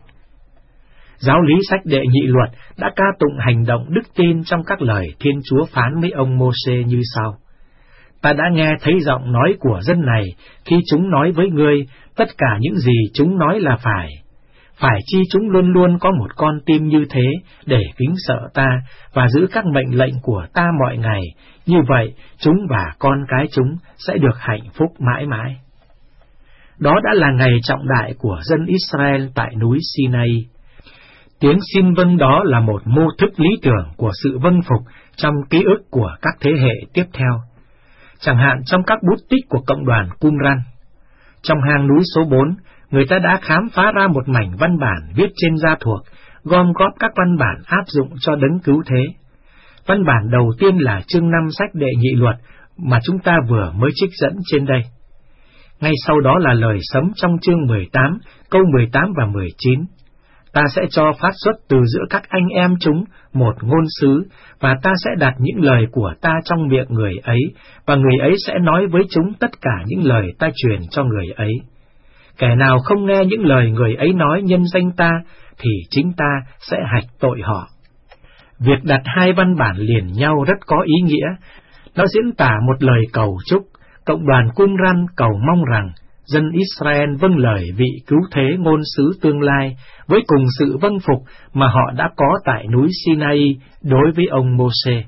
Giáo lý sách Đệ Nhị Luật đã ca tụng hành động đức tin trong các lời Thiên Chúa phán với ông Mô-sê như sau: Ta đã nghe thấy giọng nói của dân này khi chúng nói với ngươi, tất cả những gì chúng nói là phải. Phải chi chúng luôn luôn có một con tim như thế để kính sợ ta và giữ các mệnh lệnh của ta mọi ngày, như vậy chúng và con cái chúng sẽ được hạnh phúc mãi mãi. Đó đã là ngày trọng đại của dân Israel tại núi Sinai. Tiếng xin vâng đó là một mô thức lý tưởng của sự vâng phục trong ký ức của các thế hệ tiếp theo. Chẳng hạn trong các bút tích của cộng đoàn Qumran. Trong hang núi số bốn, người ta đã khám phá ra một mảnh văn bản viết trên da thuộc, gom góp các văn bản áp dụng cho Đấng cứu thế. Văn bản đầu tiên là chương năm sách Đệ Nhị Luật mà chúng ta vừa mới trích dẫn trên đây. Ngay sau đó là lời sấm trong chương mười tám, câu mười tám và mười chín. Ta sẽ cho phát xuất từ giữa các anh em chúng một ngôn sứ, và ta sẽ đặt những lời của ta trong miệng người ấy, và người ấy sẽ nói với chúng tất cả những lời ta truyền cho người ấy. Kẻ nào không nghe những lời người ấy nói nhân danh ta, thì chính ta sẽ hạch tội họ. Việc đặt hai văn bản liền nhau rất có ý nghĩa. Nó diễn tả một lời cầu chúc. Cộng đoàn Qumran cầu mong rằng dân Israel vâng lời vị cứu thế ngôn sứ tương lai với cùng sự vâng phục mà họ đã có tại núi Sinai đối với ông Mô-sê.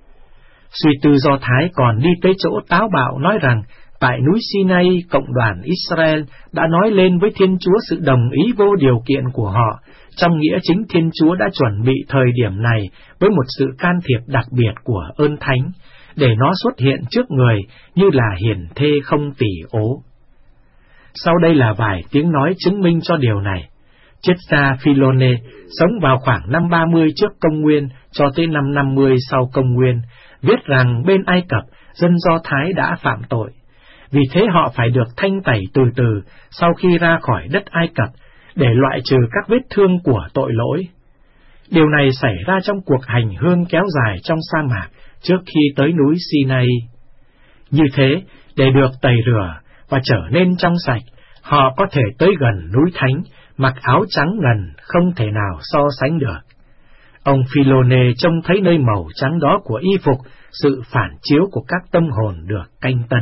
Suy tư Do Thái còn đi tới chỗ táo bạo nói rằng tại núi Sinai, cộng đoàn Israel đã nói lên với Thiên Chúa sự đồng ý vô điều kiện của họ, trong nghĩa chính Thiên Chúa đã chuẩn bị thời điểm này với một sự can thiệp đặc biệt của ơn thánh, để nó xuất hiện trước người như là hiền thê không tỉ ố. Sau đây là vài tiếng nói chứng minh cho điều này. Triết gia Philone sống vào khoảng năm ba mươi trước công nguyên cho tới năm năm mươi sau công nguyên, viết rằng bên Ai Cập, dân Do Thái đã phạm tội. Vì thế họ phải được thanh tẩy từ từ sau khi ra khỏi đất Ai Cập, để loại trừ các vết thương của tội lỗi. Điều này xảy ra trong cuộc hành hương kéo dài trong sa mạc trước khi tới núi Sinai. Như thế, để được tẩy rửa và trở nên trong sạch, họ có thể tới gần núi thánh, mặc áo trắng ngần không thể nào so sánh được. Ông Philone trông thấy nơi màu trắng đó của y phục, sự phản chiếu của các tâm hồn được canh tân.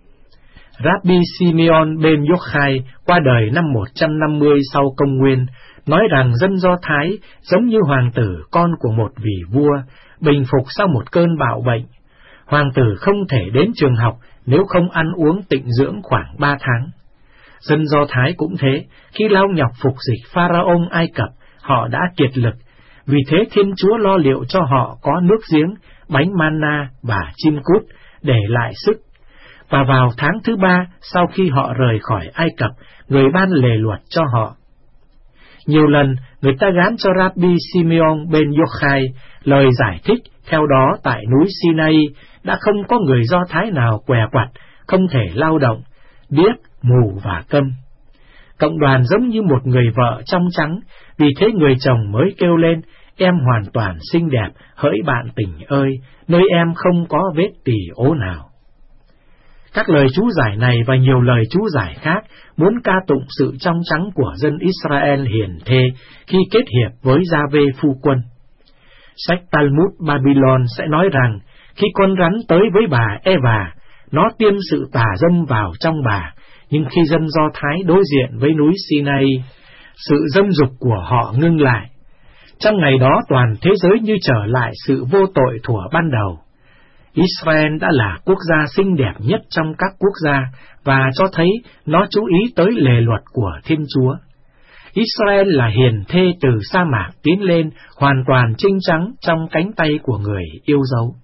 Rabbi Simeon ben Yochai qua đời năm một trăm năm mươi sau công nguyên, nói rằng dân Do Thái giống như hoàng tử con của một vị vua, bình phục sau một cơn bạo bệnh. Hoàng tử không thể đến trường học nếu không ăn uống tịnh dưỡng khoảng ba tháng. Dân Do Thái cũng thế, khi lao nhọc phục dịch Pharaoh Ai Cập, họ đã kiệt lực, vì thế Thiên Chúa lo liệu cho họ có nước giếng, bánh manna và chim cút để lại sức. Và vào tháng thứ ba, sau khi họ rời khỏi Ai Cập, người ban lề luật cho họ. Nhiều lần, người ta gán cho Rabbi Simeon ben Yochai lời giải thích theo đó tại núi Sinai đã không có người Do Thái nào què quặt, không thể lao động, điếc, mù và câm. Cộng đoàn giống như một người vợ trong trắng, vì thế người chồng mới kêu lên, em hoàn toàn xinh đẹp, hỡi bạn tình ơi, nơi em không có vết tỳ ố nào. Các lời chú giải này và nhiều lời chú giải khác muốn ca tụng sự trong trắng của dân Israel hiền thê khi kết hiệp với Gia-vê phu quân. Sách Talmud Babylon sẽ nói rằng, khi con rắn tới với bà Eva, nó tiêm sự tà dâm vào trong bà, nhưng khi dân Do Thái đối diện với núi Sinai, sự dâm dục của họ ngưng lại. Trong ngày đó toàn thế giới như trở lại sự vô tội thuở ban đầu. Israel đã là quốc gia xinh đẹp nhất trong các quốc gia và cho thấy nó chú ý tới lề luật của Thiên Chúa. Israel là hiền thê từ sa mạc tiến lên hoàn toàn trinh trắng trong cánh tay của người yêu dấu.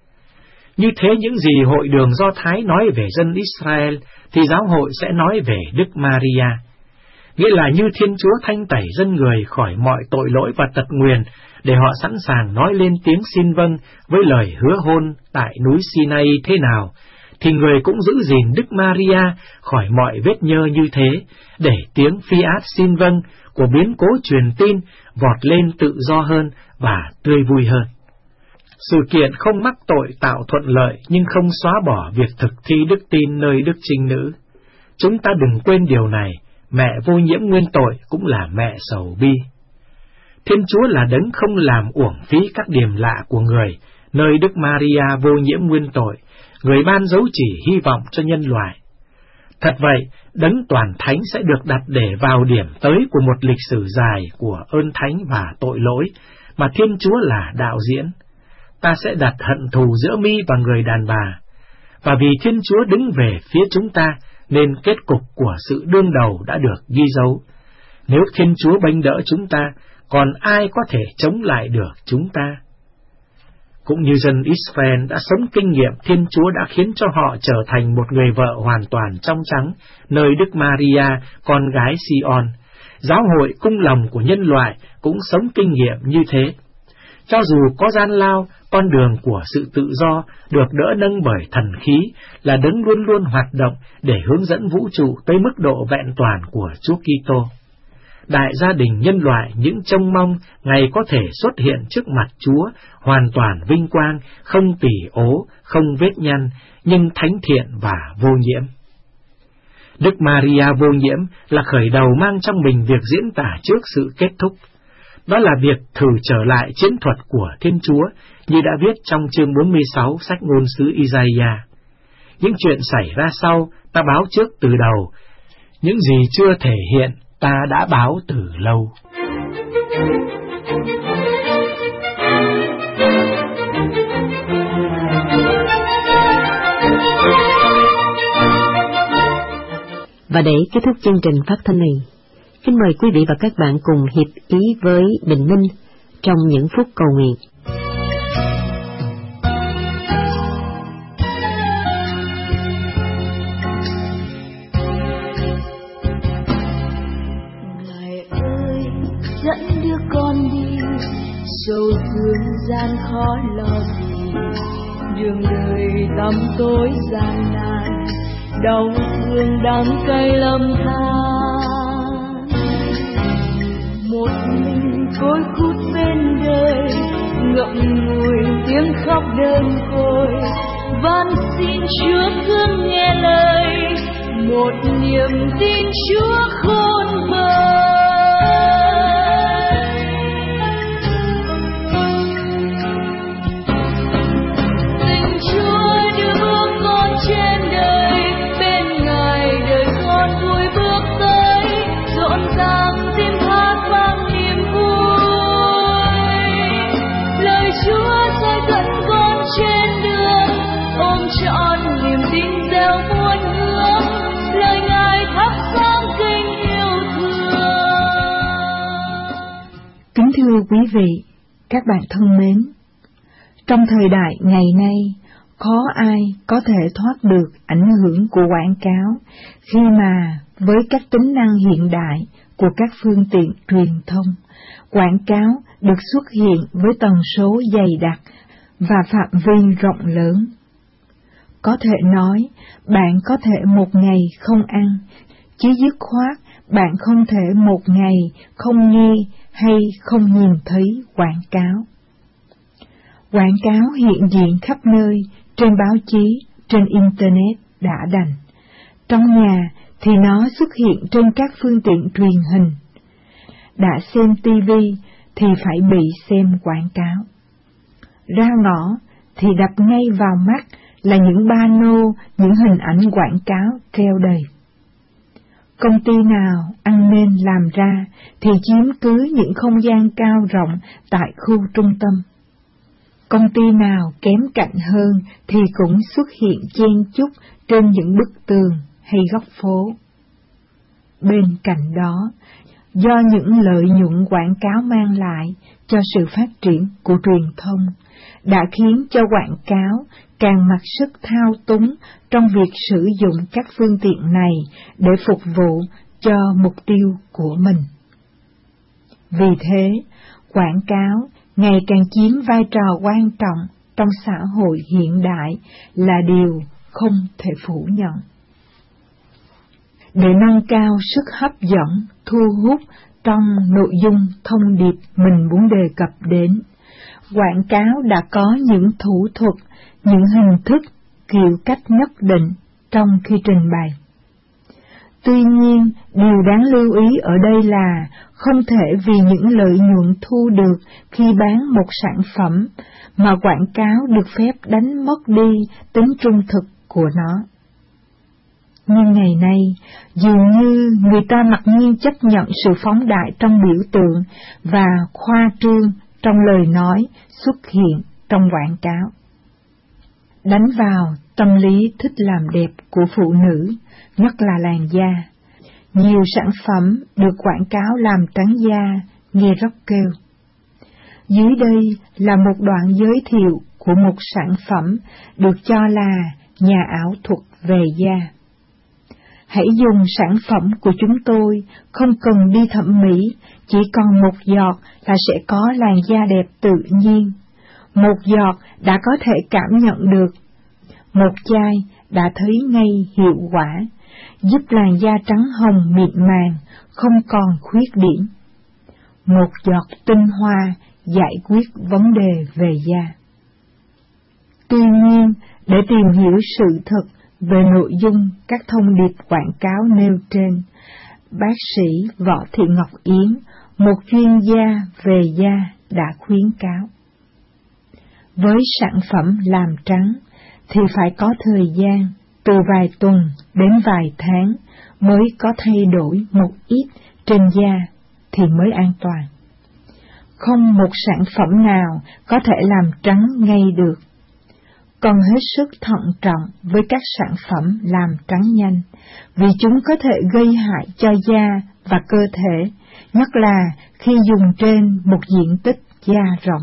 Như thế những gì hội đường Do Thái nói về dân Israel thì giáo hội sẽ nói về Đức Maria. Nghĩa là như Thiên Chúa thanh tẩy dân người khỏi mọi tội lỗi và tật nguyền, để họ sẵn sàng nói lên tiếng xin vâng với lời hứa hôn tại núi Sinai thế nào, thì người cũng giữ gìn Đức Maria khỏi mọi vết nhơ như thế, để tiếng phi át xin vâng của biến cố truyền tin vọt lên tự do hơn và tươi vui hơn. Sự kiện không mắc tội tạo thuận lợi nhưng không xóa bỏ việc thực thi đức tin nơi Đức Trinh Nữ. Chúng ta đừng quên điều này, mẹ vô nhiễm nguyên tội cũng là mẹ sầu bi. Thiên Chúa là đấng không làm uổng phí các điềm lạ của người, nơi Đức Maria vô nhiễm nguyên tội, người ban dấu chỉ hy vọng cho nhân loại. Thật vậy, đấng toàn thánh sẽ được đặt để vào điểm tới của một lịch sử dài của ơn thánh và tội lỗi, mà Thiên Chúa là đạo diễn. Ta sẽ đặt hận thù giữa mi và người đàn bà, và vì Thiên Chúa đứng về phía chúng ta, nên kết cục của sự đương đầu đã được ghi dấu. Nếu Thiên Chúa bênh đỡ chúng ta, còn ai có thể chống lại được chúng ta? Cũng như dân Israel đã sống kinh nghiệm, Thiên Chúa đã khiến cho họ trở thành một người vợ hoàn toàn trong trắng, nơi Đức Maria, con gái Sion. Giáo hội cung lòng của nhân loại cũng sống kinh nghiệm như thế. Cho dù có gian lao, con đường của sự tự do được đỡ nâng bởi thần khí, là đấng luôn luôn hoạt động để hướng dẫn vũ trụ tới mức độ vẹn toàn của Chúa Kitô. Đại gia đình nhân loại những trông mong ngày có thể xuất hiện trước mặt Chúa, hoàn toàn vinh quang, không tỉ ố, không vết nhăn, nhưng thánh thiện và vô nhiễm. Đức Maria vô nhiễm là khởi đầu mang trong mình việc diễn tả trước sự kết thúc. Đó là việc thử trở lại chiến thuật của Thiên Chúa, như đã viết trong chương bốn mươi sáu sách ngôn sứ Isaiah. Những chuyện xảy ra sau, ta báo trước từ đầu. Những gì chưa thể hiện, ta đã báo từ lâu. Và để kết thúc chương trình phát thanh này, xin mời quý vị và các bạn cùng hiệp ý với Bình Minh trong những phút cầu nguyện. Ngài ơi, dẫn đưa con đi, sâu dương gian khó lo gì, đường đời tăm tối gian nan, đau thương đắng cay lầm than. Một mình côi cút bên đời, ngậm ngùi tiếng khóc đơn côi, van xin Chúa thương nghe lời, một niềm tin Chúa khôn vời. Tình Chúa đưa bước con trên đời, bên Ngài đời con vui bước tới, rộn ràng tim hát vang niềm vui. Lời Chúa sẽ dẫn con trên đường, ôm trọn niềm tin gieo muôn hướng, lời Ngài thắp sáng kinh yêu thương. Kính thưa quý vị, các bạn thân mến, trong thời đại ngày nay, khó ai có thể thoát được ảnh hưởng của quảng cáo khi mà với các tính năng hiện đại của các phương tiện truyền thông, quảng cáo được xuất hiện với tần số dày đặc và phạm vi rộng lớn. Có thể nói, bạn có thể một ngày không ăn, chứ dứt khoát bạn không thể một ngày không nghe hay không nhìn thấy quảng cáo. Quảng cáo hiện diện khắp nơi, trên báo chí, trên Internet đã đành. Trong nhà thì nó xuất hiện trên các phương tiện truyền hình. Đã xem tivi thì phải bị xem quảng cáo. Ra ngõ thì đập ngay vào mắt là những pano, những hình ảnh quảng cáo treo đầy. Công ty nào ăn nên làm ra thì chiếm cứ những không gian cao rộng tại khu trung tâm. Công ty nào kém cạnh hơn thì cũng xuất hiện chen chúc trên những bức tường hay góc phố. Bên cạnh đó, do những lợi nhuận quảng cáo mang lại cho sự phát triển của truyền thông, đã khiến cho quảng cáo càng mặc sức thao túng trong việc sử dụng các phương tiện này để phục vụ cho mục tiêu của mình. Vì thế, quảng cáo ngày càng chiếm vai trò quan trọng trong xã hội hiện đại là điều không thể phủ nhận. Để nâng cao sức hấp dẫn, thu hút trong nội dung thông điệp mình muốn đề cập đến, quảng cáo đã có những thủ thuật, những hình thức, kiểu cách nhất định trong khi trình bày. Tuy nhiên, điều đáng lưu ý ở đây là không thể vì những lợi nhuận thu được khi bán một sản phẩm mà quảng cáo được phép đánh mất đi tính trung thực của nó. Nhưng ngày nay, dường như người ta mặc nhiên chấp nhận sự phóng đại trong biểu tượng và khoa trương trong lời nói xuất hiện trong quảng cáo. Đánh vào tâm lý thích làm đẹp của phụ nữ, nhất là làn da. Nhiều sản phẩm được quảng cáo làm trắng da, nghe rất kêu. Dưới đây là một đoạn giới thiệu của một sản phẩm được cho là nhà ảo thuật về da. Hãy dùng sản phẩm của chúng tôi, không cần đi thẩm mỹ, chỉ còn một giọt là sẽ có làn da đẹp tự nhiên. Một giọt đã có thể cảm nhận được. Một chai đã thấy ngay hiệu quả, giúp làn da trắng hồng mịn màng, không còn khuyết điểm. Một giọt tinh hoa giải quyết vấn đề về da. Tuy nhiên, để tìm hiểu sự thật về nội dung các thông điệp quảng cáo nêu trên, bác sĩ Võ Thị Ngọc Yến, một chuyên gia về da, đã khuyến cáo. Với sản phẩm làm trắng thì phải có thời gian từ vài tuần đến vài tháng mới có thay đổi một ít trên da thì mới an toàn. Không một sản phẩm nào có thể làm trắng ngay được. Cần hết sức thận trọng với các sản phẩm làm trắng nhanh, vì chúng có thể gây hại cho da và cơ thể, nhất là khi dùng trên một diện tích da rộng.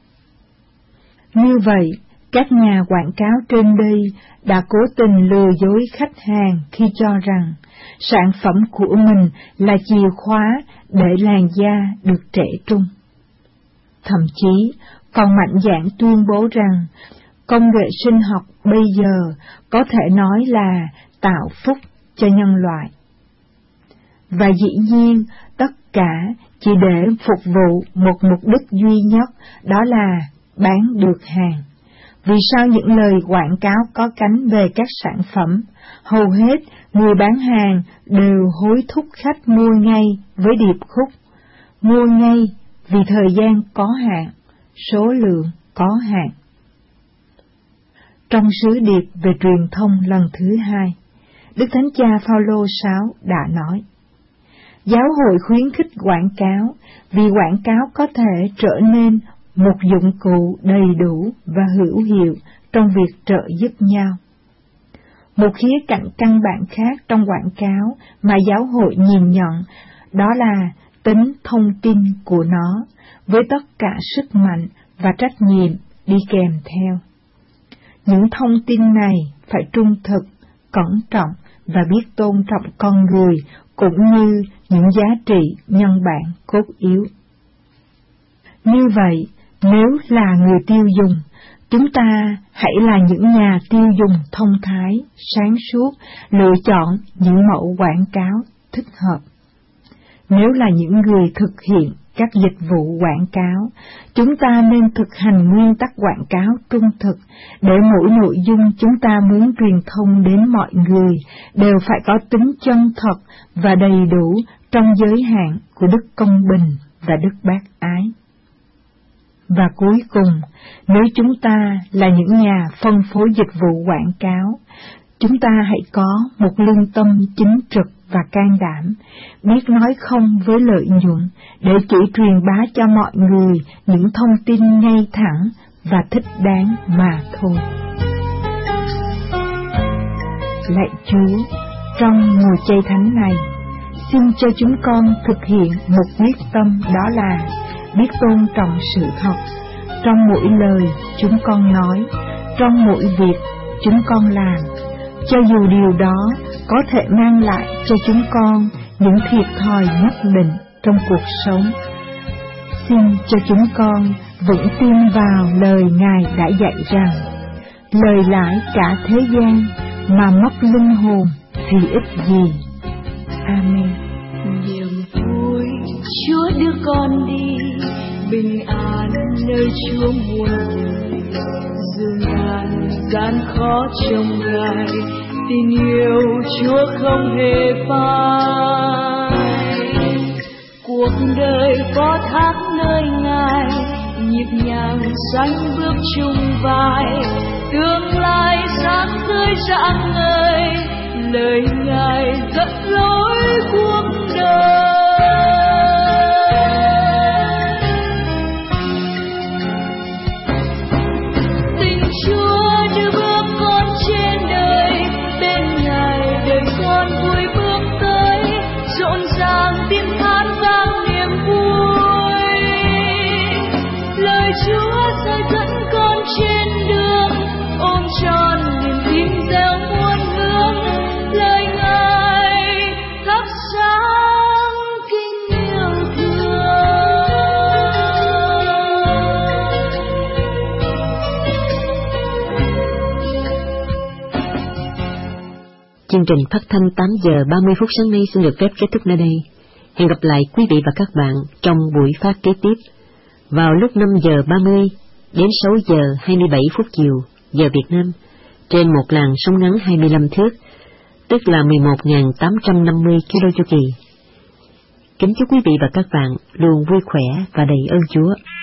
Như vậy, các nhà quảng cáo trên đây đã cố tình lừa dối khách hàng khi cho rằng sản phẩm của mình là chìa khóa để làn da được trẻ trung. Thậm chí còn mạnh dạn tuyên bố rằng công nghệ sinh học bây giờ có thể nói là tạo phúc cho nhân loại. Và dĩ nhiên, tất cả chỉ để phục vụ một mục đích duy nhất, đó là bán được hàng. Vì sao những lời quảng cáo có cánh về các sản phẩm, hầu hết người bán hàng đều hối thúc khách mua ngay với điệp khúc. Mua ngay vì thời gian có hạn, số lượng có hạn. Trong sứ điệp về truyền thông lần thứ hai, Đức Thánh Cha Phaolô sáu đã nói: Giáo hội khuyến khích quảng cáo vì quảng cáo có thể trở nên một dụng cụ đầy đủ và hữu hiệu trong việc trợ giúp nhau. Một khía cạnh căn bản khác trong quảng cáo mà giáo hội nhìn nhận đó là tính thông tin của nó, với tất cả sức mạnh và trách nhiệm đi kèm theo. Những thông tin này phải trung thực, cẩn trọng và biết tôn trọng con người cũng như những giá trị nhân bản cốt yếu. Như vậy, nếu là người tiêu dùng, chúng ta hãy là những nhà tiêu dùng thông thái, sáng suốt, lựa chọn những mẫu quảng cáo thích hợp. Nếu là những người thực hiện các dịch vụ quảng cáo, chúng ta nên thực hành nguyên tắc quảng cáo trung thực, để mỗi nội dung chúng ta muốn truyền thông đến mọi người đều phải có tính chân thật và đầy đủ trong giới hạn của đức công bình và đức bác ái. Và cuối cùng, nếu chúng ta là những nhà phân phối dịch vụ quảng cáo, chúng ta hãy có một lương tâm chính trực và can đảm, biết nói không với lợi nhuận để chỉ truyền bá cho mọi người những thông tin ngay thẳng và thích đáng mà thôi. Lạy Chúa, trong mùa chay thánh này, xin cho chúng con thực hiện một quyết tâm, đó là biết tôn trọng sự thật trong mỗi lời chúng con nói, trong mỗi việc chúng con làm, cho dù điều đó có thể mang lại cho chúng con những thiệt thòi nhất định trong cuộc sống. Xin cho chúng con vững tin vào lời Ngài đã dạy rằng, lời lãi cả thế gian mà mất linh hồn thì ích gì. Amen. Niềm vui Chúa đưa con đi, bình an nơi Chúa muôn đời. Dù ngàn gian khó trông gai, tình yêu Chúa không hề phai. Cuộc đời có thác nơi Ngài, nhịp nhàng sánh bước chung vai. Tương lai sáng tươi rạng ngời, lời Ngài dẫn lối cuộc đời. Tình Chúa đưa bước con trên đời, bên Ngài đời con vui bước tới, rộn ràng tiếng hát vang niềm vui. Lời Chúa sẽ dẫn con trên đường, ôm trọn niềm tin gieo muôn hướng. Lời Ngài thắp sáng kinh yêu thương. Chương trình phát thanh tám giờ ba mươi phút sáng nay xin được phép kết thúc nơi đây. Hẹn gặp lại quý vị và các bạn trong buổi phát kế tiếp vào lúc năm giờ ba mươi đến sáu giờ hai mươi bảy phút chiều giờ Việt Nam trên một làn sóng ngắn hai mươi lăm thước, tức là mười một nghìn tám trăm năm mươi ki lô chu kỳ. Kính chúc quý vị và các bạn luôn vui khỏe và đầy ơn Chúa.